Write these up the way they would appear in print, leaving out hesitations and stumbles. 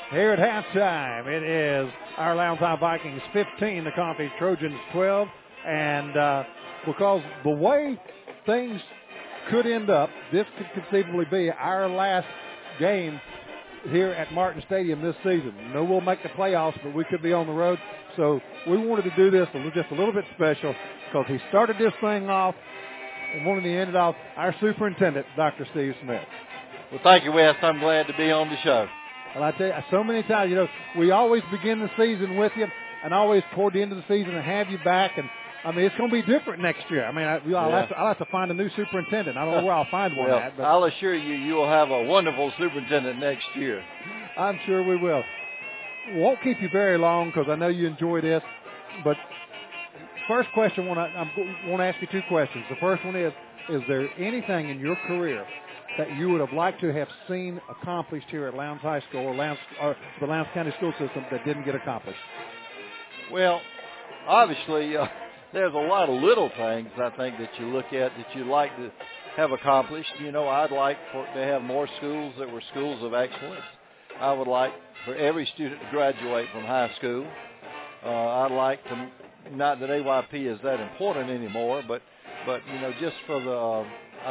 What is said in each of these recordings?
Here at halftime, it is our Lowndes High Vikings 15, the Coffee Trojans 12. And because the way things could end up, this could conceivably be our last game here at Martin Stadium this season. No, we'll make the playoffs, but we could be on the road. So we wanted to do this just a little bit special because he started this thing off and wanted to end it off, our superintendent, Dr. Steve Smith. Well, thank you, Wes. I'm glad to be on the show. Well, I tell you, so many times, we always begin the season with you and always toward the end of the season and have you back. And, it's going to be different next year. I'll have to find a new superintendent. I don't know where I'll find one at. But I'll assure you, you will have a wonderful superintendent next year. I'm sure we will. Won't keep you very long because I know you enjoy this. But first question, I want to ask you two questions. The first one is there anything in your career that you would have liked to have seen accomplished here at Lowndes High School or the Lowndes County School System that didn't get accomplished? Well, obviously, there's a lot of little things, I think, that you look at that you'd like to have accomplished. I'd like to have more schools that were schools of excellence. I would like for every student to graduate from high school. I'd like to, not that AYP is that important anymore, but just for the,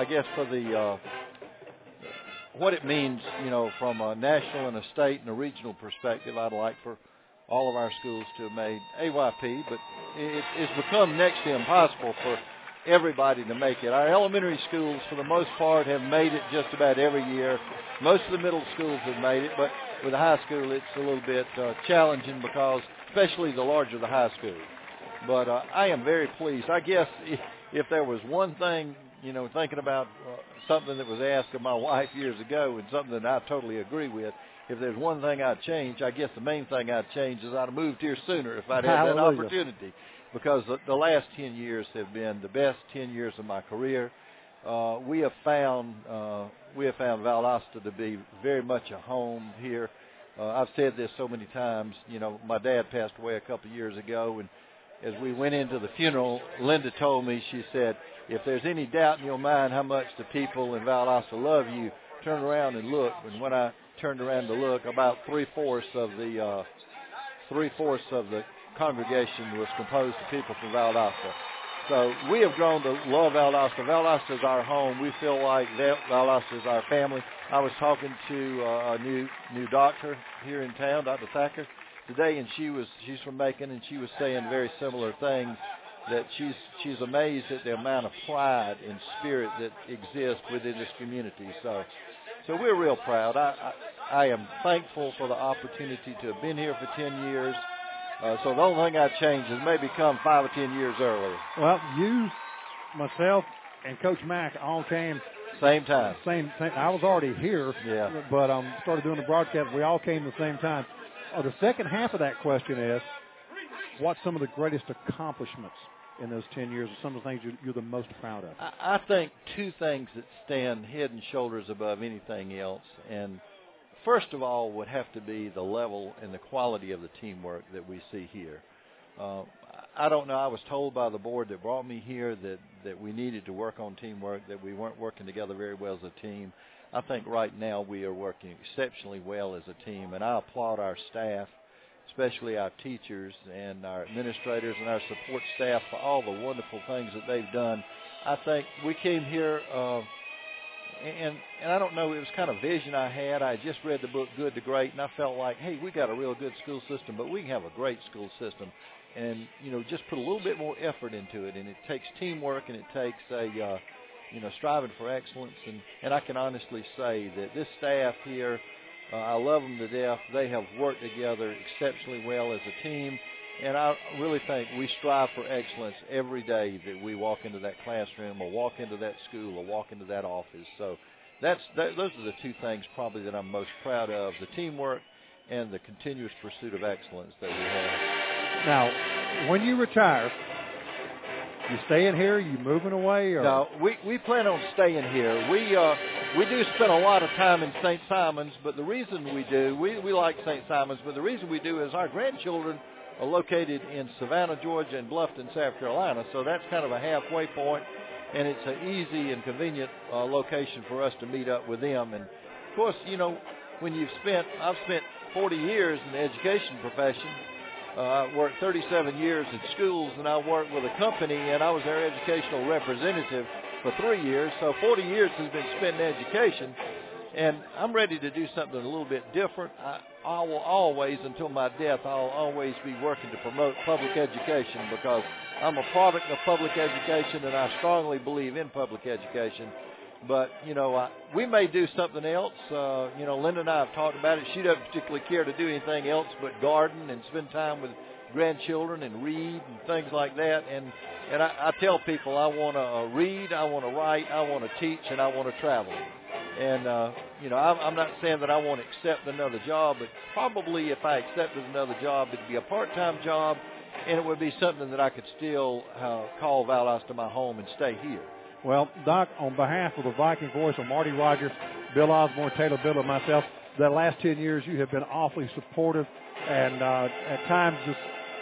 what it means, from a national and a state and a regional perspective, I'd like for all of our schools to have made AYP, but it's become next to impossible for everybody to make it. Our elementary schools, for the most part, have made it just about every year. Most of the middle schools have made it, but with the high school, it's a little bit challenging because, especially the larger the high school. But I am very pleased. I guess if there was one thing, thinking about something that was asked of my wife years ago and something that I totally agree with, if there's one thing I'd change, I guess the main thing I'd change is I'd have moved here sooner if I'd had that opportunity, because the last 10 years have been the best 10 years of my career. We have found Valdosta to be very much a home here. I've said this so many times. My dad passed away a couple of years ago, and as we went into the funeral, Linda told me, she said, if there's any doubt in your mind how much the people in Valdosta love you, turn around and look. And when I turned around to look, about three-fourths of the congregation was composed of people from Valdosta. So we have grown to love Valdosta. Valdosta is our home. We feel like Valdosta is our family. I was talking to a new doctor here in town, Dr. Thacker, today, and she's from Macon, and she was saying very similar things, that she's amazed at the amount of pride and spirit that exists within this community. So we're real proud. I am thankful for the opportunity to have been here for 10 years. So the only thing I'd change is maybe come 5 or 10 years earlier. Well, you, myself, and Coach Mack all came same time. Same. I was already here, but started doing the broadcast. We all came at the same time. The second half of that question is, what's some of the greatest accomplishments in those 10 years, or some of the things you're the most proud of? I think two things that stand head and shoulders above anything else, and first of all would have to be the level and the quality of the teamwork that we see here. I don't know, I was told by the board that brought me here that we needed to work on teamwork, that we weren't working together very well as a team. I think right now we are working exceptionally well as a team, and I applaud our staff, especially our teachers and our administrators and our support staff for all the wonderful things that they've done. I think we came here, and I don't know, it was kind of vision I had. I just read the book Good to Great, and I felt like, hey, we got a real good school system, but we can have a great school system. And, just put a little bit more effort into it, and it takes teamwork, and it takes striving for excellence. And I can honestly say that this staff here, I love them to death. They have worked together exceptionally well as a team, and I really think we strive for excellence every day that we walk into that classroom or walk into that school or walk into that office. So those are the two things probably that I'm most proud of, the teamwork and the continuous pursuit of excellence that we have. Now, when you retire, you staying here? You moving away? Or? No, we plan on staying here. We do spend a lot of time in St. Simons, but the reason we do, we like St. Simons, but the reason we do is our grandchildren are located in Savannah, Georgia, and Bluffton, South Carolina, so that's kind of a halfway point, and it's an easy and convenient location for us to meet up with them. And, of course, when I've spent 40 years in the education profession. I worked 37 years in schools, and I worked with a company, and I was their educational representative for 3 years. So 40 years has been spent in education, and I'm ready to do something a little bit different. I will always, until my death, I'll always be working to promote public education because I'm a product of public education, and I strongly believe in public education. But, we may do something else. Linda and I have talked about it. She doesn't particularly care to do anything else but garden and spend time with grandchildren and read and things like that. And I tell people I want to read, I want to write, I want to teach, and I want to travel. And, I'm not saying that I want to accept another job, but probably if I accepted another job, it'd be a part-time job, and it would be something that I could still call Valdosta my home and stay here. Well, Doc, on behalf of the Viking voice of Marty Rogers, Bill Osborne, Taylor Bill, and myself, the last 10 years you have been awfully supportive and at times just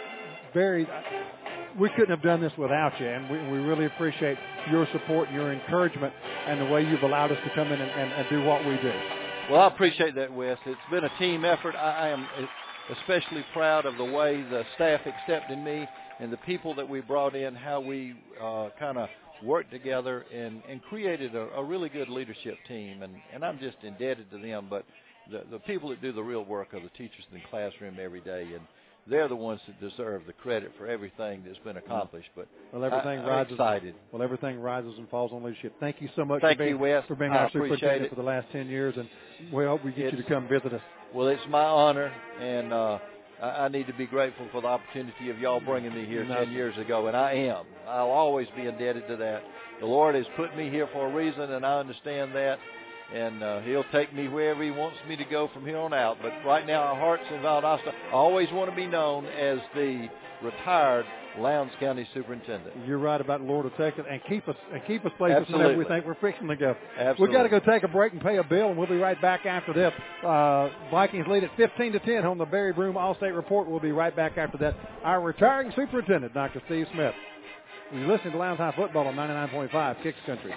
we couldn't have done this without you, and we really appreciate your support and your encouragement and the way you've allowed us to come in and do what we do. Well, I appreciate that, Wes. It's been a team effort. I am especially proud of the way the staff accepted me and the people that we brought in, how we kind of worked together and created a really good leadership team, and I'm just indebted to them. But the people that do the real work are the teachers in the classroom every day, and they're the ones that deserve the credit for everything that's been accomplished. But everything rises and falls on leadership. Thank you so much for being our superintendent for the last 10 years, and we hope we get you to come visit us. Well, it's my honor, and I need to be grateful for the opportunity of y'all bringing me here 10 years ago, and I am. I'll always be indebted to that. The Lord has put me here for a reason, and I understand that, and He'll take me wherever He wants me to go from here on out. But right now, our hearts in Valdosta, I always want to be known as the retired Lowndes County Superintendent. You're right about the Lord will take it and keep us places whenever we think we're fixing to go. Absolutely. We've got to go take a break and pay a bill, and we'll be right back after this. Vikings lead at 15-10 on the Barry Broom All-State Report. We'll be right back after that. Our retiring superintendent, Dr. Steve Smith. You're listening to Lowndes High Football on 99.5 Kicks Country.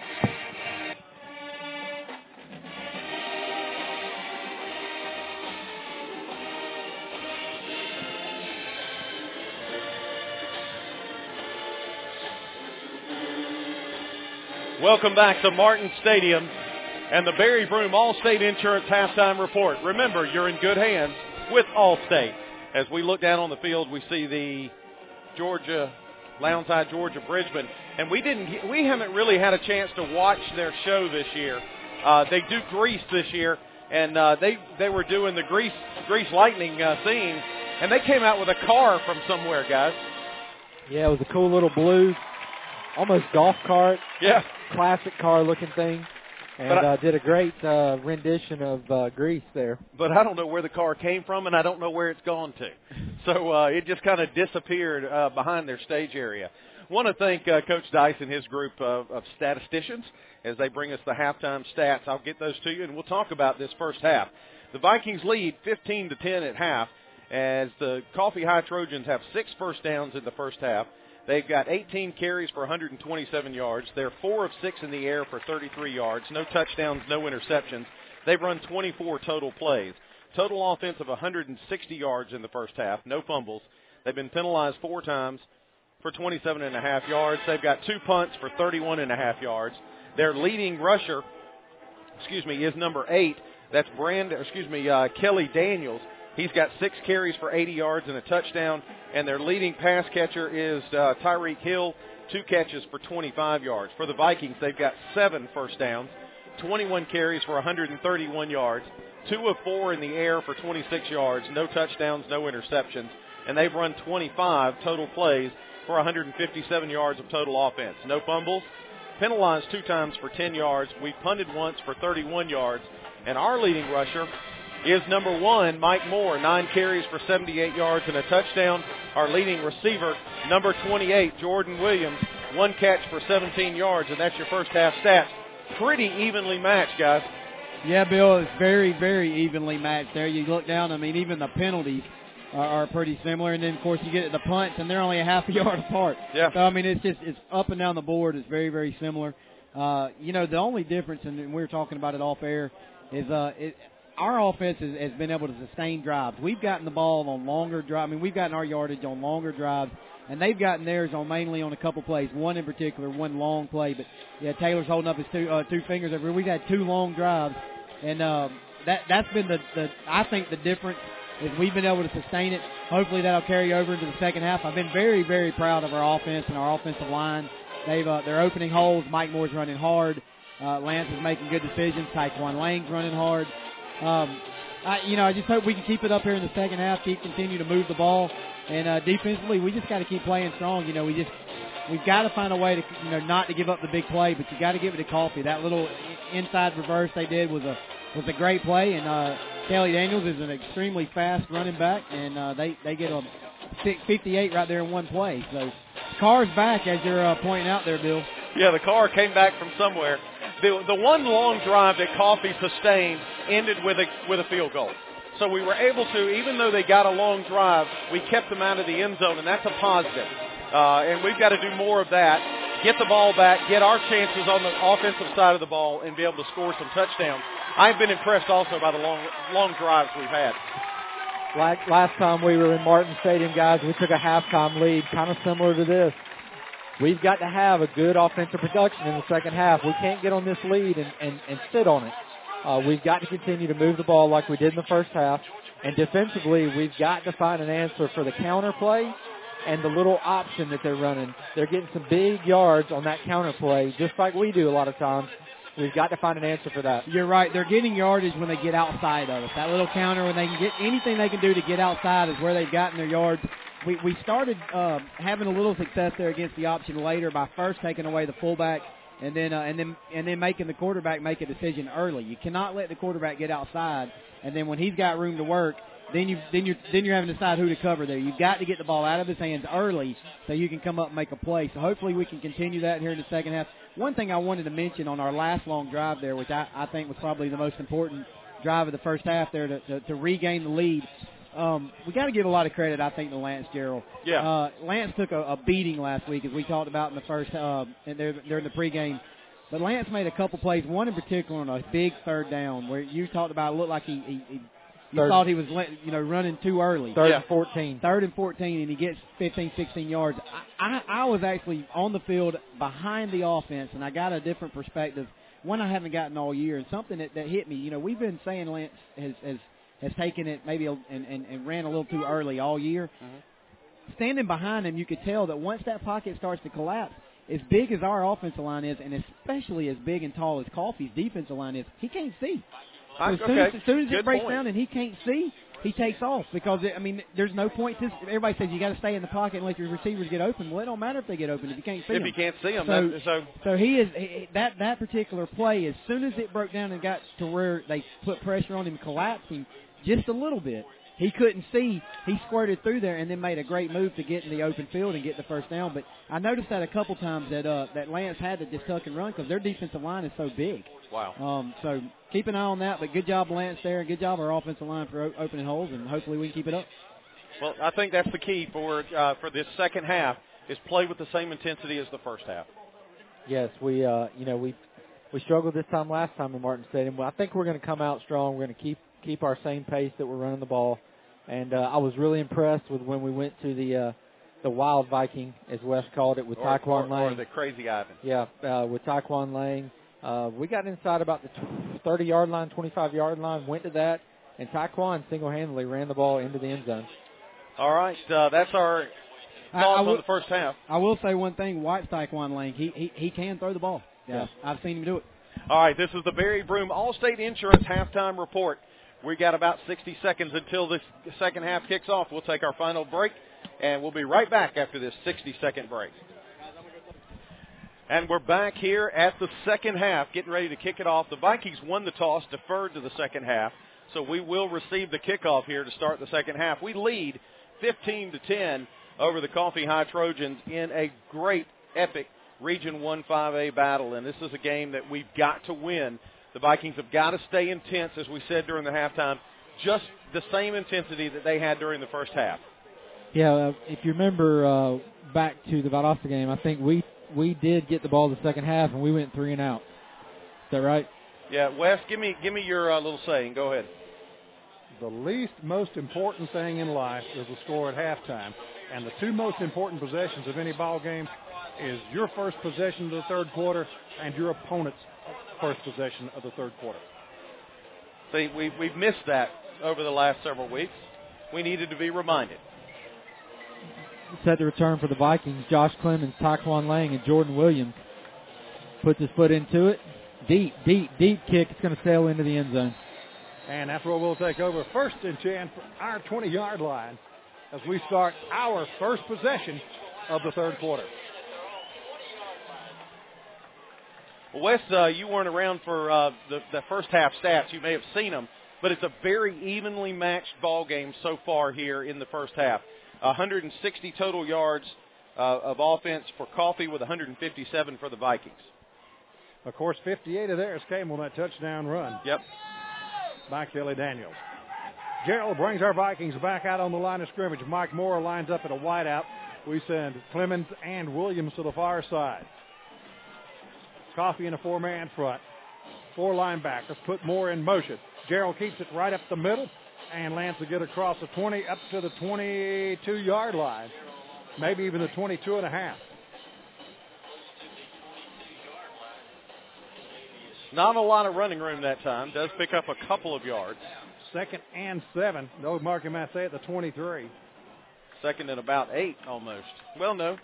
Welcome back to Martin Stadium and the Barry Broom All-State Insurance Halftime Report. Remember, you're in good hands with Allstate. As we look down on the field, we see the Lowndes High Georgia Bridgman, and we haven't really had a chance to watch their show this year. They do Grease this year, and they were doing the Grease Lightning scene, and they came out with a car from somewhere, guys. Yeah, it was a cool little blue, almost golf cart. Yeah. Classic car-looking thing, and did a great rendition of Grease there. But I don't know where the car came from, and I don't know where it's gone to. So it just kind of disappeared behind their stage area. Want to thank Coach Dice and his group of statisticians as they bring us the halftime stats. I'll get those to you, and we'll talk about this first half. The Vikings lead 15-10 at half as the Coffee High Trojans have 6 first downs in the first half. They've got 18 carries for 127 yards. They're 4 of 6 in the air for 33 yards. No touchdowns, no interceptions. They've run 24 total plays. Total offense of 160 yards in the first half. No fumbles. They've been penalized 4 times for 27.5 yards. They've got 2 punts for 31.5 yards. Their leading rusher, is number 8. That's Kelly Daniels. He's got 6 carries for 80 yards and a touchdown. And their leading pass catcher is Tyreek Hill, 2 catches for 25 yards. For the Vikings, they've got 7 first downs, 21 carries for 131 yards, 2 of 4 in the air for 26 yards, no touchdowns, no interceptions. And they've run 25 total plays for 157 yards of total offense. No fumbles, penalized 2 times for 10 yards. We punted once for 31 yards. And our leading rusher is number 1, Mike Moore, 9 carries for 78 yards and a touchdown. Our leading receiver, number 28, Jordan Williams, 1 catch for 17 yards, and that's your first half stats. Pretty evenly matched, guys. Yeah, Bill, it's very, very evenly matched there. You look down, even the penalties are pretty similar, and then, of course, you get at the punts, and they're only a half a yard apart. Yeah. So, it's up and down the board. It's very, very similar. The only difference, and we were talking about it off air, is our offense has been able to sustain drives. We've gotten the ball on longer drives. I mean, we've gotten our yardage on longer drives, and they've gotten theirs on mainly on a couple plays. One in particular, one long play. But yeah, Taylor's holding up his two fingers over here. We've had 2 long drives, and that's been I think the difference is we've been able to sustain it. Hopefully that'll carry over into the second half. I've been very, very proud of our offense and our offensive line. They're opening holes. Mike Moore's running hard. Lance is making good decisions. Tyquan Lane's running hard. I just hope we can keep it up here in the second half, continue to move the ball. And defensively, we just got to keep playing strong. We've got to find a way to, not to give up the big play, but you got to give it to Coffee. That little inside reverse they did was a great play, and Kelly Daniels is an extremely fast running back, and they get a 58 right there in one play. So the car's back, as you're pointing out there, Bill. Yeah, the car came back from somewhere. The one long drive that Coffee sustained ended with a field goal. So we were able to, even though they got a long drive, we kept them out of the end zone, and that's a positive. And we've got to do more of that, get the ball back, get our chances on the offensive side of the ball, and be able to score some touchdowns. I've been impressed also by the long drives we've had. Like last time we were in Martin Stadium, guys, we took a halftime lead, kind of similar to this. We've got to have a good offensive production in the second half. We can't get on this lead and sit on it. We've got to continue to move the ball like we did in the first half. And defensively, we've got to find an answer for the counter play and the little option that they're running. They're getting some big yards on that counter play, just like we do a lot of times. We've got to find an answer for that. You're right. They're getting yardage when they get outside of it. That little counter, when they can get anything they can do to get outside, is where they've gotten their yards. We started having a little success there against the option later by first taking away the fullback and then making the quarterback make a decision early. You cannot let the quarterback get outside, and then when he's got room to work, then you're having to decide who to cover there. You've got to get the ball out of his hands early so you can come up and make a play. So hopefully we can continue that here in the second half. One thing I wanted to mention on our last long drive there, which I think was probably the most important drive of the first half there to regain the lead. We got to give a lot of credit, I think, to Lance Gerald. Yeah. Lance took a beating last week, as we talked about in the first during the pregame. But Lance made a couple plays, one in particular on a big third down, where you talked about it looked like you thought he was running too early. Third and 14. Third and 14, and he gets 15, 16 yards. I was actually on the field behind the offense, and I got a different perspective, one I haven't gotten all year, and something that hit me. We've been saying Lance has taken it maybe and ran a little too early all year. Mm-hmm. Standing behind him, you could tell that once that pocket starts to collapse, as big as our offensive line is, and especially as big and tall as Coffey's defensive line is, he can't see. So as soon as it breaks down and he can't see, he takes off because, there's no point to – everybody says you got to stay in the pocket and let your receivers get open. Well, it don't matter if they get open if you can't see them. If you can't see them. So he is – that particular play, as soon as it broke down and got to where they put pressure on him collapsing just a little bit, he couldn't see. He squirted through there and then made a great move to get in the open field and get the first down. But I noticed that a couple times that Lance had to just tuck and run because their defensive line is so big. Wow. So keep an eye on that. But good job, Lance, there, and good job our offensive line for opening holes, and hopefully we can keep it up. Well, I think that's the key for this second half is play with the same intensity as the first half. Yes, we struggled this time last time in Martin Stadium. Well, I think we're going to come out strong. We're going to keep our same pace that we're running the ball. And I was really impressed with when we went to the Wild Viking, as Wes called it, with Tyquan Lang. Or the Crazy Ivan. Yeah, with Tyquan Lang. We got inside about the 30-yard line, 25-yard line, went to that, and Tyquan single-handedly ran the ball into the end zone. All right, that's our thoughts on the first half. I will say one thing, watch Tyquan Lang. He can throw the ball. Yeah. I've seen him do it. All right, this is the Barry Broom Allstate Insurance halftime report. We got about 60 seconds until this second half kicks off. We'll take our final break, and we'll be right back after this 60-second break. And we're back here at the second half, getting ready to kick it off. The Vikings won the toss, deferred to the second half, so we will receive the kickoff here to start the second half. We lead 15-10 over the Coffee High Trojans in a great, epic Region 1 5A battle, and this is a game that we've got to win. The Vikings have got to stay intense, as we said during the halftime, just the same intensity that they had during the first half. Yeah, if you remember back to the Valdosta game, I think we did get the ball the second half, and we went 3 and out. Is that right? Yeah, Wes, give me your little saying. Go ahead. The least most important thing in life is the score at halftime. And the two most important possessions of any ball game is your first possession of the third quarter and your opponent's first possession of the third quarter. See, we've missed that over the last several weeks. We needed to be reminded. Set the return for the Vikings. Josh Clemens, Taekwon Lang, and Jordan Williams puts his foot into it. Deep kick. It's going to sail into the end zone. And that's where we'll take over. 1st and 10 for our 20-yard line as we start our first possession of the third quarter. Well, Wes, you weren't around for the first half stats. You may have seen them, but it's a very evenly matched ball game so far here in the first half. 160 total yards of offense for Coffee with 157 for the Vikings. Of course, 58 of theirs came on that touchdown run. Yep. By Kelly Daniels. Gerald brings our Vikings back out on the line of scrimmage. Mike Moore lines up at a wideout. We send Clemens and Williams to the far side. Coffee in a 4-man front. 4 linebackers put Moore in motion. Gerald keeps it right up the middle and lands to get across the 20 up to the 22-yard line. Maybe even the 22 and a half. Not a lot of running room that time. Does pick up a couple of yards. 2nd and 7. No, Marky Massey at the 23. 2nd and about 8 almost. Well, no.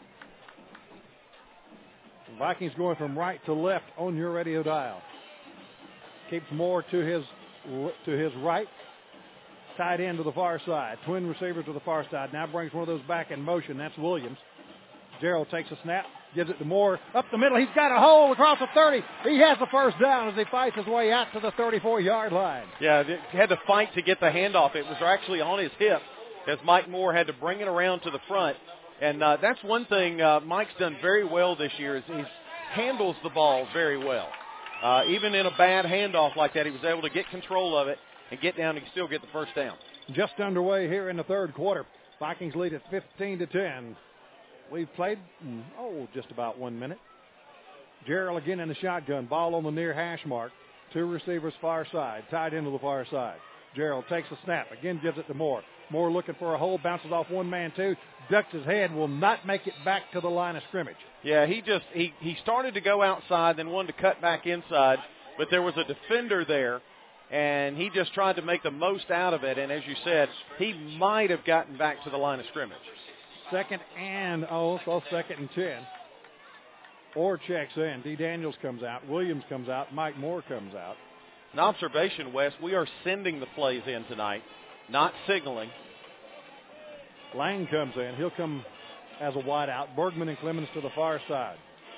Vikings going from right to left on your radio dial. Keeps Moore to his right. Tight end to the far side. Twin receivers to the far side. Now brings one of those back in motion. That's Williams. Gerald takes a snap. Gives it to Moore. Up the middle. He's got a hole across the 30. He has the first down as he fights his way out to the 34-yard line. Yeah, he had to fight to get the handoff. It was actually on his hip as Mike Moore had to bring it around to the front. And that's one thing Mike's done very well this year is he handles the ball very well. Even in a bad handoff like that, he was able to get control of it and get down and still get the first down. Just underway here in the third quarter. Vikings lead at 15-10. We've played, just about 1 minute. Gerald again in the shotgun. Ball on the near hash mark. 2 receivers far side. Tied into the far side. Gerald takes a snap. Again gives it to Moore. Moore looking for a hole. Bounces off 1 man, 2. Ducks his head. Will not make it back to the line of scrimmage. Yeah, he started to go outside, then wanted to cut back inside. But there was a defender there, and he just tried to make the most out of it. And as you said, he might have gotten back to the line of scrimmage. 2nd and 10. Orr checks in. D. Daniels comes out. Williams comes out. Mike Moore comes out. An observation, Wes, we are sending the plays in tonight, not signaling. Lang comes in. He'll come as a wideout. Bergman and Clemens to the far side.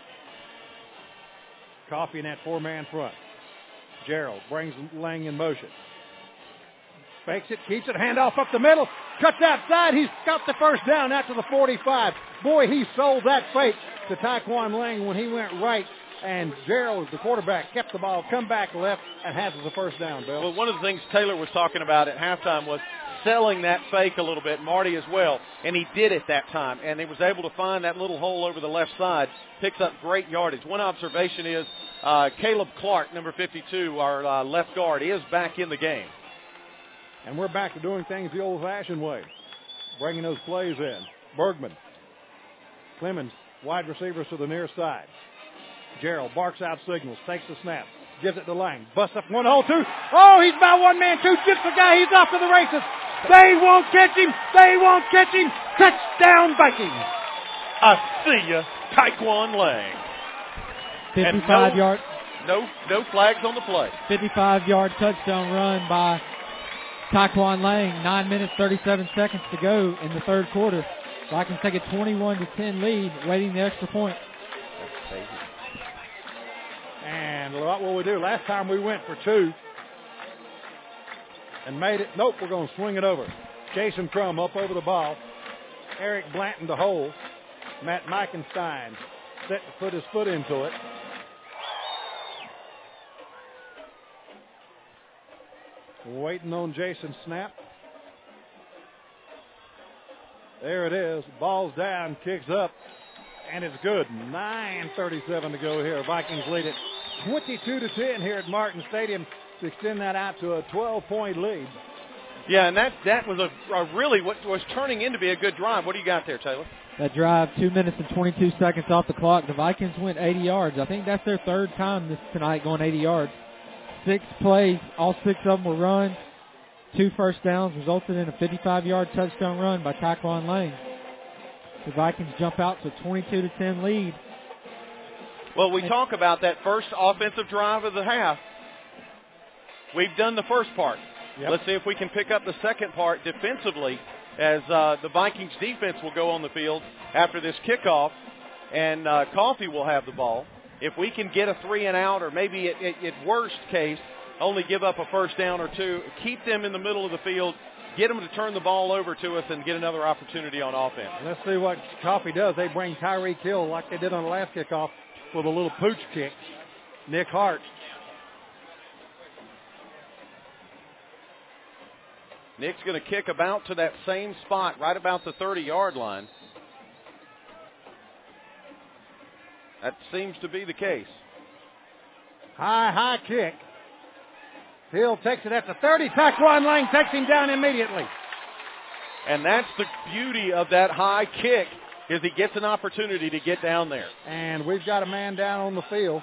Coffee in that 4-man front. Gerald brings Lang in motion. Fakes it, keeps it, handoff up the middle, cuts outside. He's got the first down out to the 45. Boy, he sold that fake to Taekwon Lang when he went right. And Gerald, the quarterback, kept the ball, come back left, and has the first down, Bill. Well, one of the things Taylor was talking about at halftime was selling that fake a little bit, Marty as well, and he did it that time. And he was able to find that little hole over the left side, picks up great yardage. One observation is Caleb Clark, number 52, our left guard, is back in the game. And we're back to doing things the old-fashioned way, bringing those plays in. Bergman, Clemens, wide receivers to the near side. Gerald barks out signals, takes the snap, gives it to Lang, busts up 1 hole, 2. Oh, he's by 1 man, 2, gets the guy, he's off to the races. They won't catch him. They won't catch him. Touchdown, Vikings. I see ya, Taekwon Lang. 55-yard. No flags on the play. 55-yard touchdown run by Taekwon Lang. 9 minutes, 37 seconds to go in the third quarter. Vikings take a 21-10 lead, waiting the extra point. And what will we do? Last time we went for 2 and made it. Nope, we're going to swing it over. Jason Crum up over the ball. Eric Blanton to hold. Matt Meikenstein set to put his foot into it. Waiting on Jason's snap. There it is. Ball's down, kicks up, and it's good. 9:37 to go here. Vikings lead it 22-10 here at Martin Stadium to extend that out to a 12-point lead. Yeah, and that was a really what was turning into be a good drive. What do you got there, Taylor? That drive, 2 minutes and 22 seconds off the clock. The Vikings went 80 yards. I think that's their third time tonight going 80 yards. 6 plays, all 6 of them were runs. 2 first downs resulted in a 55-yard touchdown run by Taquan Lane. The Vikings jump out to a 22-10 lead. Well, we talk about that first offensive drive of the half. We've done the first part. Yep. Let's see if we can pick up the second part defensively as the Vikings defense will go on the field after this kickoff, and Coffee will have the ball. If we can get a 3-and-out, or maybe at worst case, only give up a first down or 2, keep them in the middle of the field, get them to turn the ball over to us and get another opportunity on offense. Let's see what Coffee does. They bring Tyreek Hill like they did on the last kickoff with a little pooch kick. Nick Hart. Nick's going to kick about to that same spot, right about the 30-yard line. That seems to be the case. High kick. Hill takes it at the 30. Taquan Lane takes him down immediately. And that's the beauty of that high kick, is he gets an opportunity to get down there. And we've got a man down on the field.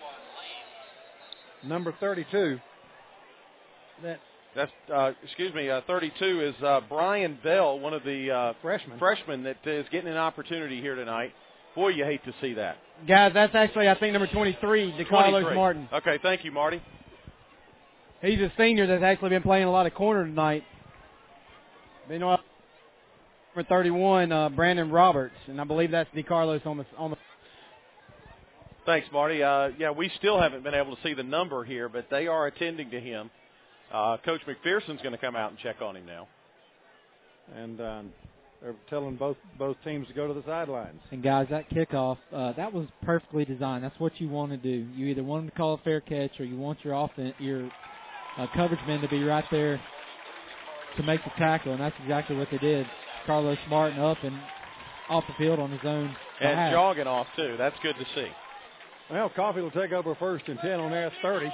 Number 32. That's 32 is Brian Bell, one of the freshmen that is getting an opportunity here tonight. Boy, you hate to see that. Guys, that's actually, I think, number 23, DeCarlos Martin. Okay, thank you, Marty. He's a senior that's actually been playing a lot of corner tonight. You know, number 31, Brandon Roberts, and I believe that's DeCarlos on the. Thanks, Marty. Yeah, we still haven't been able to see the number here, but they are attending to him. Coach McPherson's going to come out and check on him now. And they're telling both teams to go to the sidelines. And, guys, that kickoff, that was perfectly designed. That's what you want to do. You either want them to call a fair catch or you want your coverage men to be right there to make the tackle, and that's exactly what they did. Carlos Martin up and off the field on his own. And jogging off, too. That's good to see. Well, Coffee will take over 1st and 10 on their 30.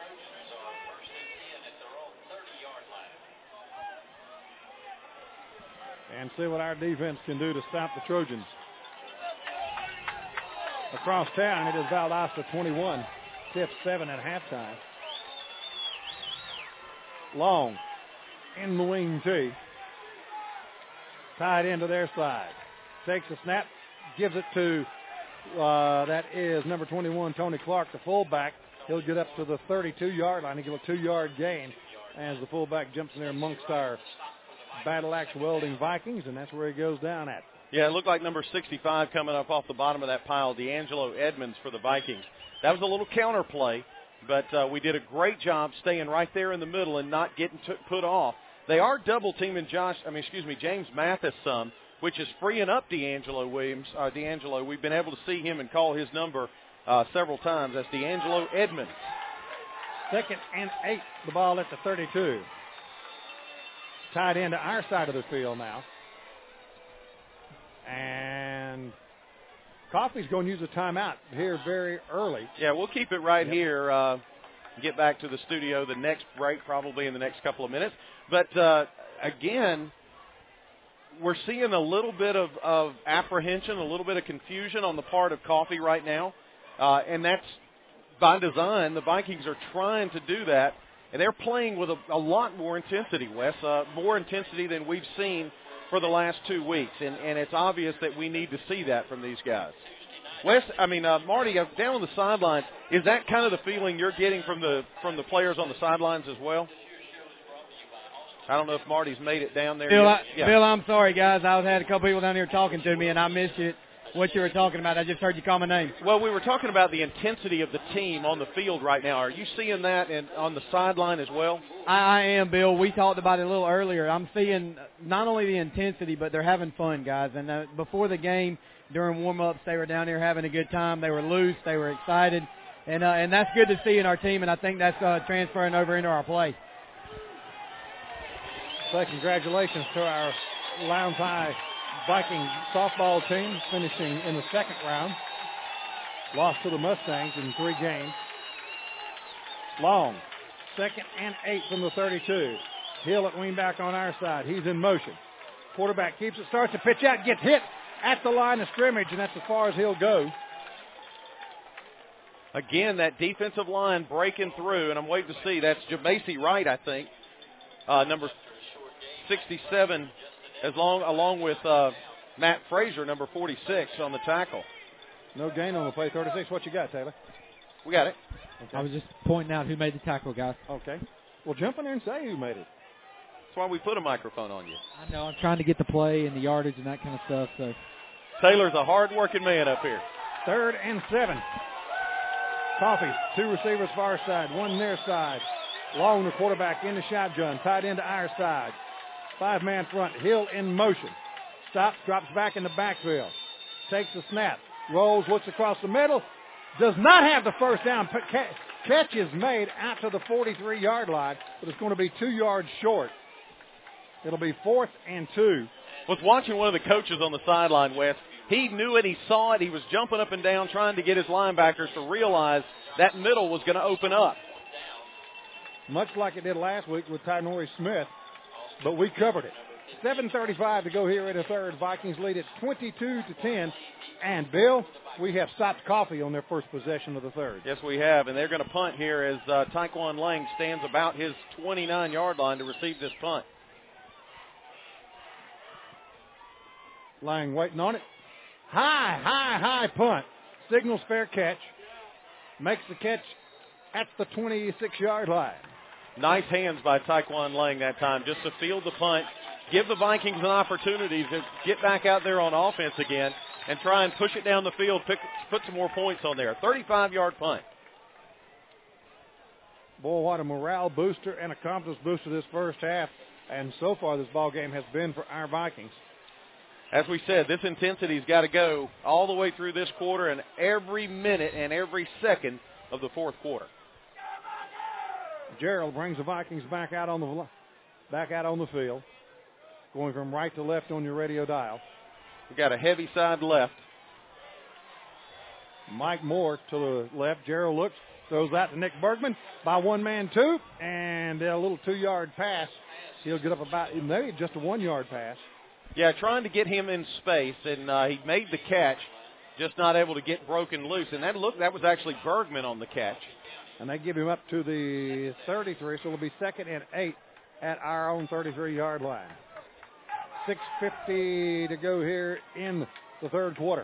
And see what our defense can do to stop the Trojans. Across town, it is Valdosta 21, Tiff 7 at halftime. Long in the wing tee. Tied into their side. Takes a snap, gives it to, that is number 21, Tony Clark, the fullback. He'll get up to the 32-yard line. He'll get a 2-yard gain as the fullback jumps in there amongst our Battle Axe Welding Vikings, and that's where he goes down at. Yeah, it looked like number 65 coming up off the bottom of that pile, D'Angelo Edmonds for the Vikings. That was a little counter play, but we did a great job staying right there in the middle and not getting put off. They are double teaming James Mathis some, which is freeing up D'Angelo. We've been able to see him and call his number several times. That's D'Angelo Edmonds. 2nd and 8, the ball at the 32. Tied into our side of the field now. And Coffee's going to use a timeout here very early. Yeah, we'll keep it right here. Get back to the studio the next break, probably in the next couple of minutes. But, again, we're seeing a little bit of apprehension, a little bit of confusion on the part of Coffee right now. And that's by design. The Vikings are trying to do that. And they're playing with a lot more intensity, Wes, more intensity than we've seen for the last 2 weeks. And it's obvious that we need to see that from these guys. Marty, down on the sidelines, is that kind of the feeling you're getting from the players on the sidelines as well? I don't know if Marty's made it down there yet. Bill, I'm sorry, guys. I had a couple people down here talking to me, and I missed it. What you were talking about. I just heard you call my name. Well, we were talking about the intensity of the team on the field right now. Are you seeing that on the sideline as well? I am, Bill. We talked about it a little earlier. I'm seeing not only the intensity, but they're having fun, guys. And before the game, during warm-ups, they were down here having a good time. They were loose. They were excited. And that's good to see in our team, and I think that's transferring over into our play. So congratulations to our Lowndes High Viking softball team finishing in the 2nd round. Lost to the Mustangs in 3 games. Long. 2nd and 8 from the 32. Hill at wingback on our side. He's in motion. Quarterback keeps it, starts to pitch out, gets hit at the line of scrimmage, and that's as far as he'll go. Again, that defensive line breaking through, and I'm waiting to see. That's Jamasi Wright, I think, number 67, along with Matt Frazier, number 46, on the tackle. No gain on the play, 36. What you got, Taylor? We got it. Okay. I was just pointing out who made the tackle, guys. Okay. Well, jump in there and say who made it. That's why we put a microphone on you. I know. I'm trying to get the play and the yardage and that kind of stuff. So Taylor's a hard-working man up here. 3rd and 7. Coffee, 2 receivers far side, 1 near side. Long, the quarterback in the shotgun, tied into our side. 5-man front, Hill in motion. Stops, drops back in the backfield. Takes the snap, rolls, looks across the middle. Does not have the first down. Catch is made out to the 43-yard line, but it's going to be 2 yards short. It'll be 4th and 2. Was watching one of the coaches on the sideline, Wes. He knew it. He saw it. He was jumping up and down trying to get his linebackers to realize that middle was going to open up. Much like it did last week with Tynori Smith, but we covered it. 7:35 to go here in the third. Vikings lead it 22-10. And, Bill, we have stopped Coffee on their first possession of the third. Yes, we have. And they're going to punt here as Taekwon Lang stands about his 29-yard line to receive this punt. Lang waiting on it. High punt. Signals fair catch. Makes the catch at the 26-yard line. Nice hands by Taekwon Lang that time just to field the punt, give the Vikings an opportunity to get back out there on offense again and try and push it down the field, put some more points on there. 35-yard punt. Boy, what a morale booster and a confidence booster this first half. And so far this ball game has been for our Vikings. As we said, this intensity's got to go all the way through this quarter and every minute and every second of the fourth quarter. Gerald brings the Vikings back out on the field, going from right to left on your radio dial. We got a heavy side left. Mike Moore to the left. Gerald looks, throws out to Nick Bergman by 1-man 2, and a little 2-yard pass. He'll get up about maybe just a 1-yard pass. Yeah, trying to get him in space, and he made the catch, just not able to get broken loose. And that was actually Bergman on the catch. And they give him up to the 33, so it'll be 2nd and 8 at our own 33-yard line. 6:50 to go here in the third quarter.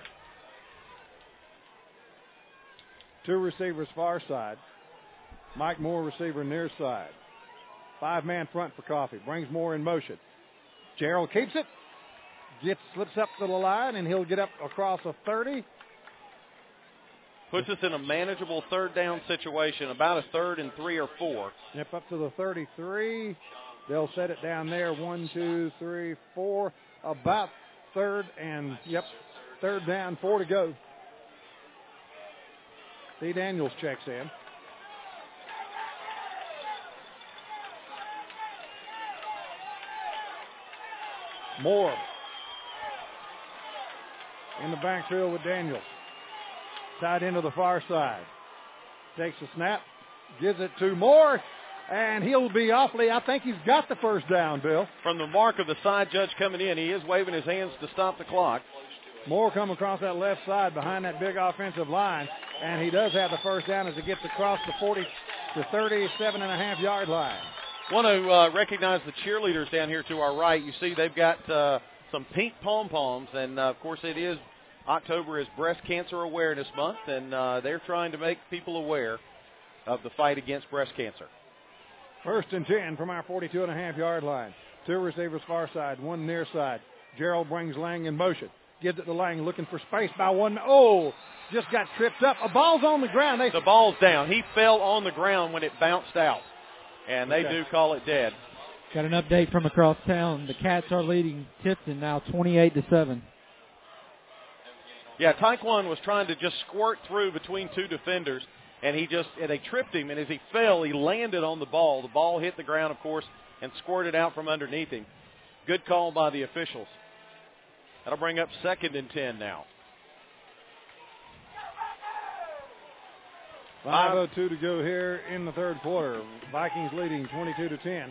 2 receivers far side. Mike Moore receiver near side. 5-man front for Coffee. Brings Moore in motion. Gerald keeps it. Slips up to the line, and he'll get up across a 30. Puts us in a manageable third down situation, about a 3rd and 3 or 4. Yep, up to the 33. They'll set it down there. 1, 2, 3, 4. About 3rd down, 4 to go. C. Daniels checks in. Moore in the backfield with Daniels. Tied into the far side. Takes the snap. Gives it to Moore. And he'll be I think he's got the first down, Bill. From the mark of the side judge coming in, he is waving his hands to stop the clock. Moore come across that left side behind that big offensive line. And he does have the first down as he gets across the 37.5-yard line. Want to recognize the cheerleaders down here to our right. You see they've got some pink pom-poms, and, of course, October is Breast Cancer Awareness Month, and they're trying to make people aware of the fight against breast cancer. 1st and 10 from our 42.5-yard line. 2 receivers far side, 1 near side. Gerald brings Lang in motion. Gives it to Lang, looking for space by 1. Oh, just got tripped up. A ball's on the ground. The ball's down. He fell on the ground when it bounced out, and they do call it dead. Got an update from across town. The Cats are leading Tifton now 28-7. Yeah, Taekwon was trying to just squirt through between 2 defenders, and they tripped him, and as he fell, he landed on the ball. The ball hit the ground, of course, and squirted out from underneath him. Good call by the officials. That'll bring up 2nd and 10 now. 5:02 to go here in the third quarter. Vikings leading 22-10.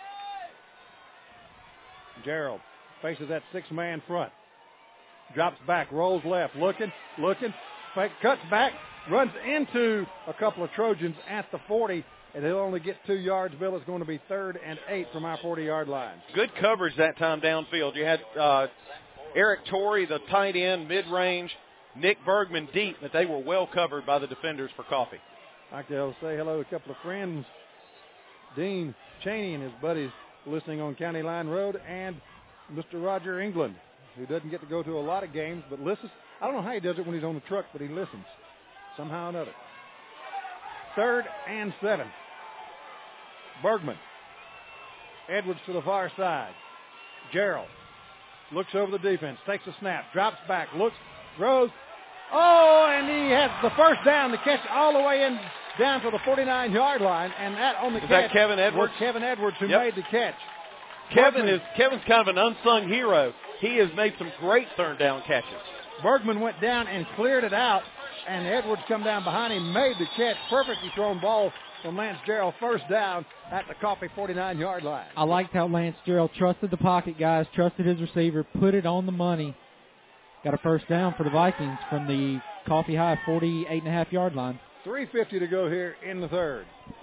Gerald faces that six-man front. Drops back, rolls left, looking, fake, cuts back, runs into a couple of Trojans at the 40, and he'll only get 2 yards. Bill, it's going to be 3rd and 8 from our 40-yard line. Good coverage that time downfield. You had Eric Torrey, the tight end, mid-range, Nick Bergman deep, but they were well covered by the defenders for Coffee. I'd like to say hello to a couple of friends, Dean Cheney and his buddies listening on County Line Road, and Mr. Roger England, who doesn't get to go to a lot of games, but listens. I don't know how he does it when he's on the truck, but he listens somehow or another. 3rd and 7. Bergman. Edwards to the far side. Gerald looks over the defense, takes a snap, drops back, looks, throws. Oh, and he has the first down, the catch all the way in down to the 49-yard line, and that on the catch. Is that Kevin Edwards? Was Kevin Edwards who made the catch. Kevin's kind of an unsung hero. He has made some great third down catches. Bergman went down and cleared it out, and Edwards come down behind him, made the catch. Perfectly thrown ball from Lance Gerald, first down at the Coffee 49-yard line. I liked how Lance Gerald trusted the pocket guys, trusted his receiver, put it on the money. Got a first down for the Vikings from the Coffee High 48.5-yard line. 3:50 to go here in the third.